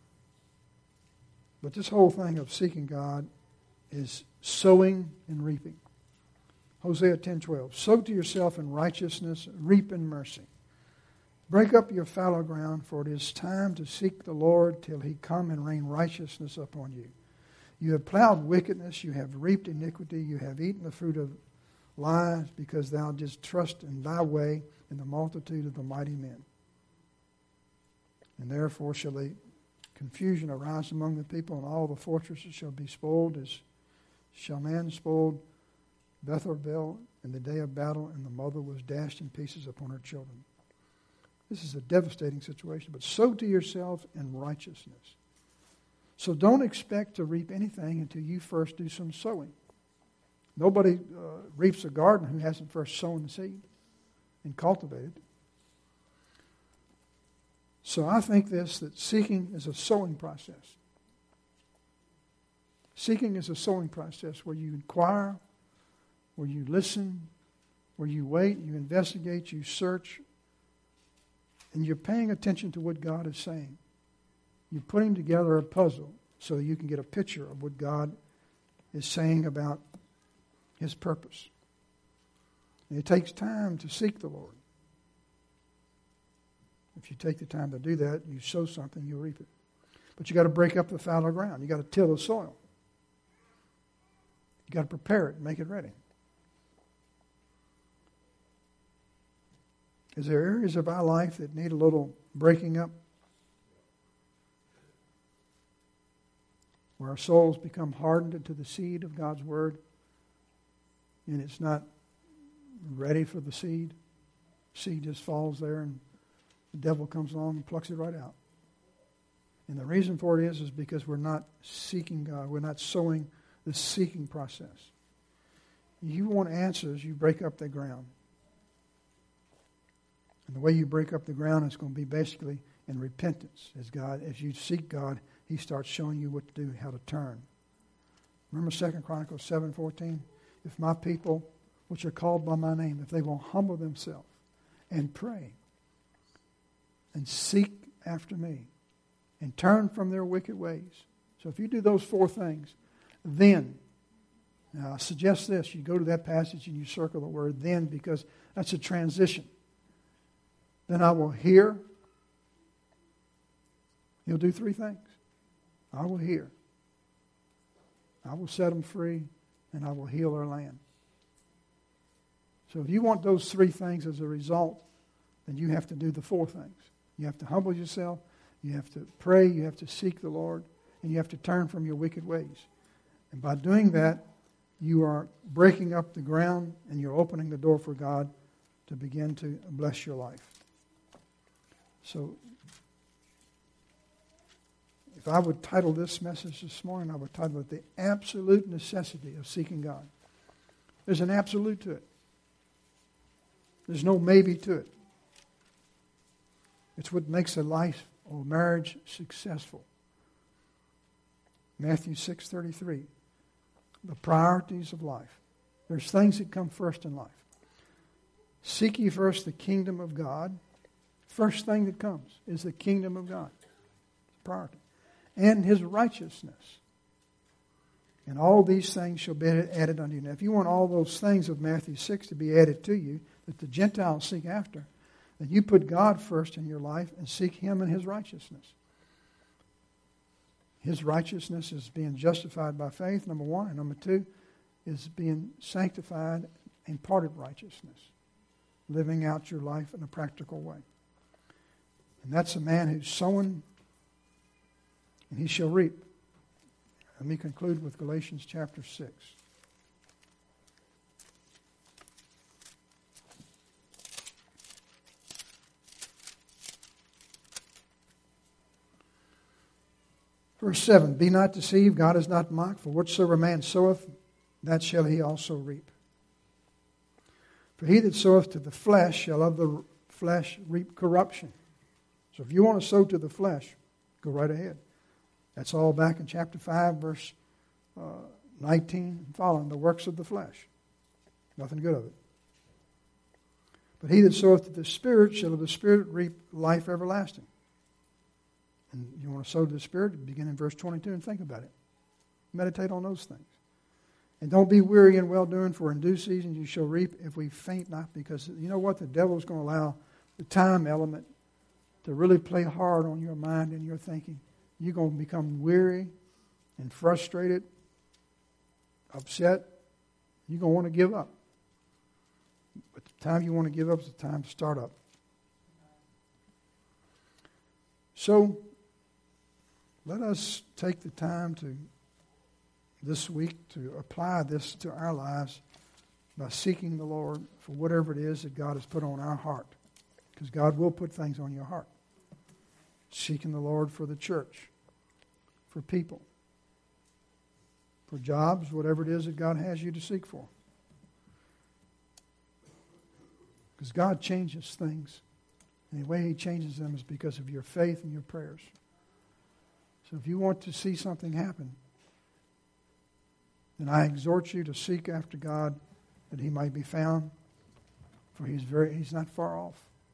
But this whole thing of seeking God is sowing and reaping. Hosea ten twelve, sow to yourself in righteousness, reap in mercy. Break up your fallow ground, for it is time to seek the Lord till he come and rain righteousness upon you. You have plowed wickedness, you have reaped iniquity, you have eaten the fruit of lies, because thou didst trust in thy way in the multitude of the mighty men. And therefore shall the confusion arise among the people, and all the fortresses shall be spoiled, as Shalman spoiled Betharbel in the day of battle, and the mother was dashed in pieces upon her children. This is a devastating situation, but sow to yourself in righteousness. So don't expect to reap anything until you first do some sowing. Nobody uh, reaps a garden who hasn't first sown the seed and cultivated. So I think this, that seeking is a sowing process. Seeking is a sowing process where you inquire, where you listen, where you wait, you investigate, you search, and you're paying attention to what God is saying. You're putting together a puzzle so you can get a picture of what God is saying about his purpose. And it takes time to seek the Lord. If you take the time to do that, you sow something, you'll reap it. But you got to break up the fallow ground. You got to till the soil. You got to prepare it, make it ready. Is there areas of our life that need a little breaking up? Where our souls become hardened to the seed of God's Word, and it's not ready for the seed. Seed just falls there, and the devil comes along and plucks it right out. And the reason for it is, is because we're not seeking God. We're not sowing the seeking process. You want answers, you break up the ground. And the way you break up the ground is going to be basically in repentance. As God, as you seek God, he starts showing you what to do, how to turn. Remember Second Chronicles seven fourteen? If my people, which are called by my name, if they will humble themselves and pray and seek after me and turn from their wicked ways. So if you do those four things, then, now I suggest this, you go to that passage and you circle the word then, because that's a transition. Then I will hear. He'll do three things. I will hear. I will set them free, and I will heal their land. So if you want those three things as a result, then you have to do the four things. You have to humble yourself. You have to pray. You have to seek the Lord. And you have to turn from your wicked ways. And by doing that, you are breaking up the ground and you're opening the door for God to begin to bless your life. So, if I would title this message this morning, I would title it The Absolute Necessity of Seeking God. There's an absolute to it. There's no maybe to it. It's what makes a life or marriage successful. Matthew six thirty-three. The priorities of life. There's things that come first in life. Seek ye first the kingdom of God. First thing that comes is the kingdom of God. It's a priority. And His righteousness. And all these things shall be added unto you. Now, if you want all those things of Matthew six to be added to you, that the Gentiles seek after, then you put God first in your life and seek Him and His righteousness. His righteousness is being justified by faith, number one. And number two is being sanctified, imparted righteousness. Living out your life in a practical way. And that's a man who's sowing, and he shall reap. Let me conclude with Galatians chapter six. Verse seven, be not deceived, God is not mocked, for whatsoever man soweth, that shall he also reap. For he that soweth to the flesh shall of the flesh reap corruption. So if you want to sow to the flesh, go right ahead. That's all back in chapter five, verse uh, nineteen and following, the works of the flesh. Nothing good of it. But he that soweth to the Spirit shall of the Spirit reap life everlasting. And you want to sow to the Spirit, begin in verse twenty-two and think about it. Meditate on those things. And don't be weary in well-doing, for in due season you shall reap if we faint not. Because you know what? The devil's going to allow the time element to really play hard on your mind and your thinking. You're going to become weary and frustrated, upset. You're going to want to give up. But the time you want to give up is the time to start up. So, let us take the time to, this week, to apply this to our lives by seeking the Lord for whatever it is that God has put on our heart. Because God will put things on your heart. Seeking the Lord for the church, for people, for jobs, whatever it is that God has you to seek for. Because God changes things. And the way He changes them is because of your faith and your prayers. So if you want to see something happen, then I exhort you to seek after God that He might be found, for He's very He's not far off.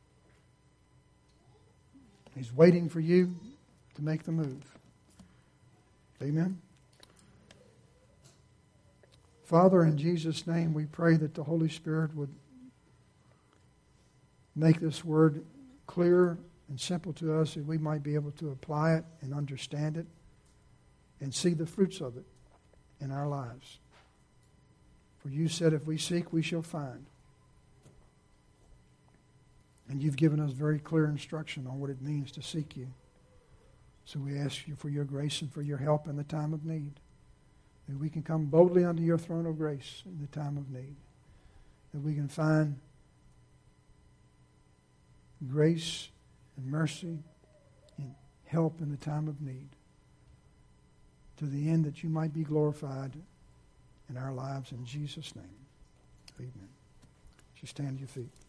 He's waiting for you to make the move. Amen. Father, in Jesus' name, we pray that the Holy Spirit would make this word clear and simple to us, that we might be able to apply it and understand it and see the fruits of it in our lives. For you said if we seek, we shall find. And you've given us very clear instruction on what it means to seek you. So we ask you for your grace and for your help in the time of need. That we can come boldly unto your throne of grace in the time of need. That we can find grace and mercy and help in the time of need. To the end that you might be glorified in our lives in Jesus' name. Amen. Just stand to your feet.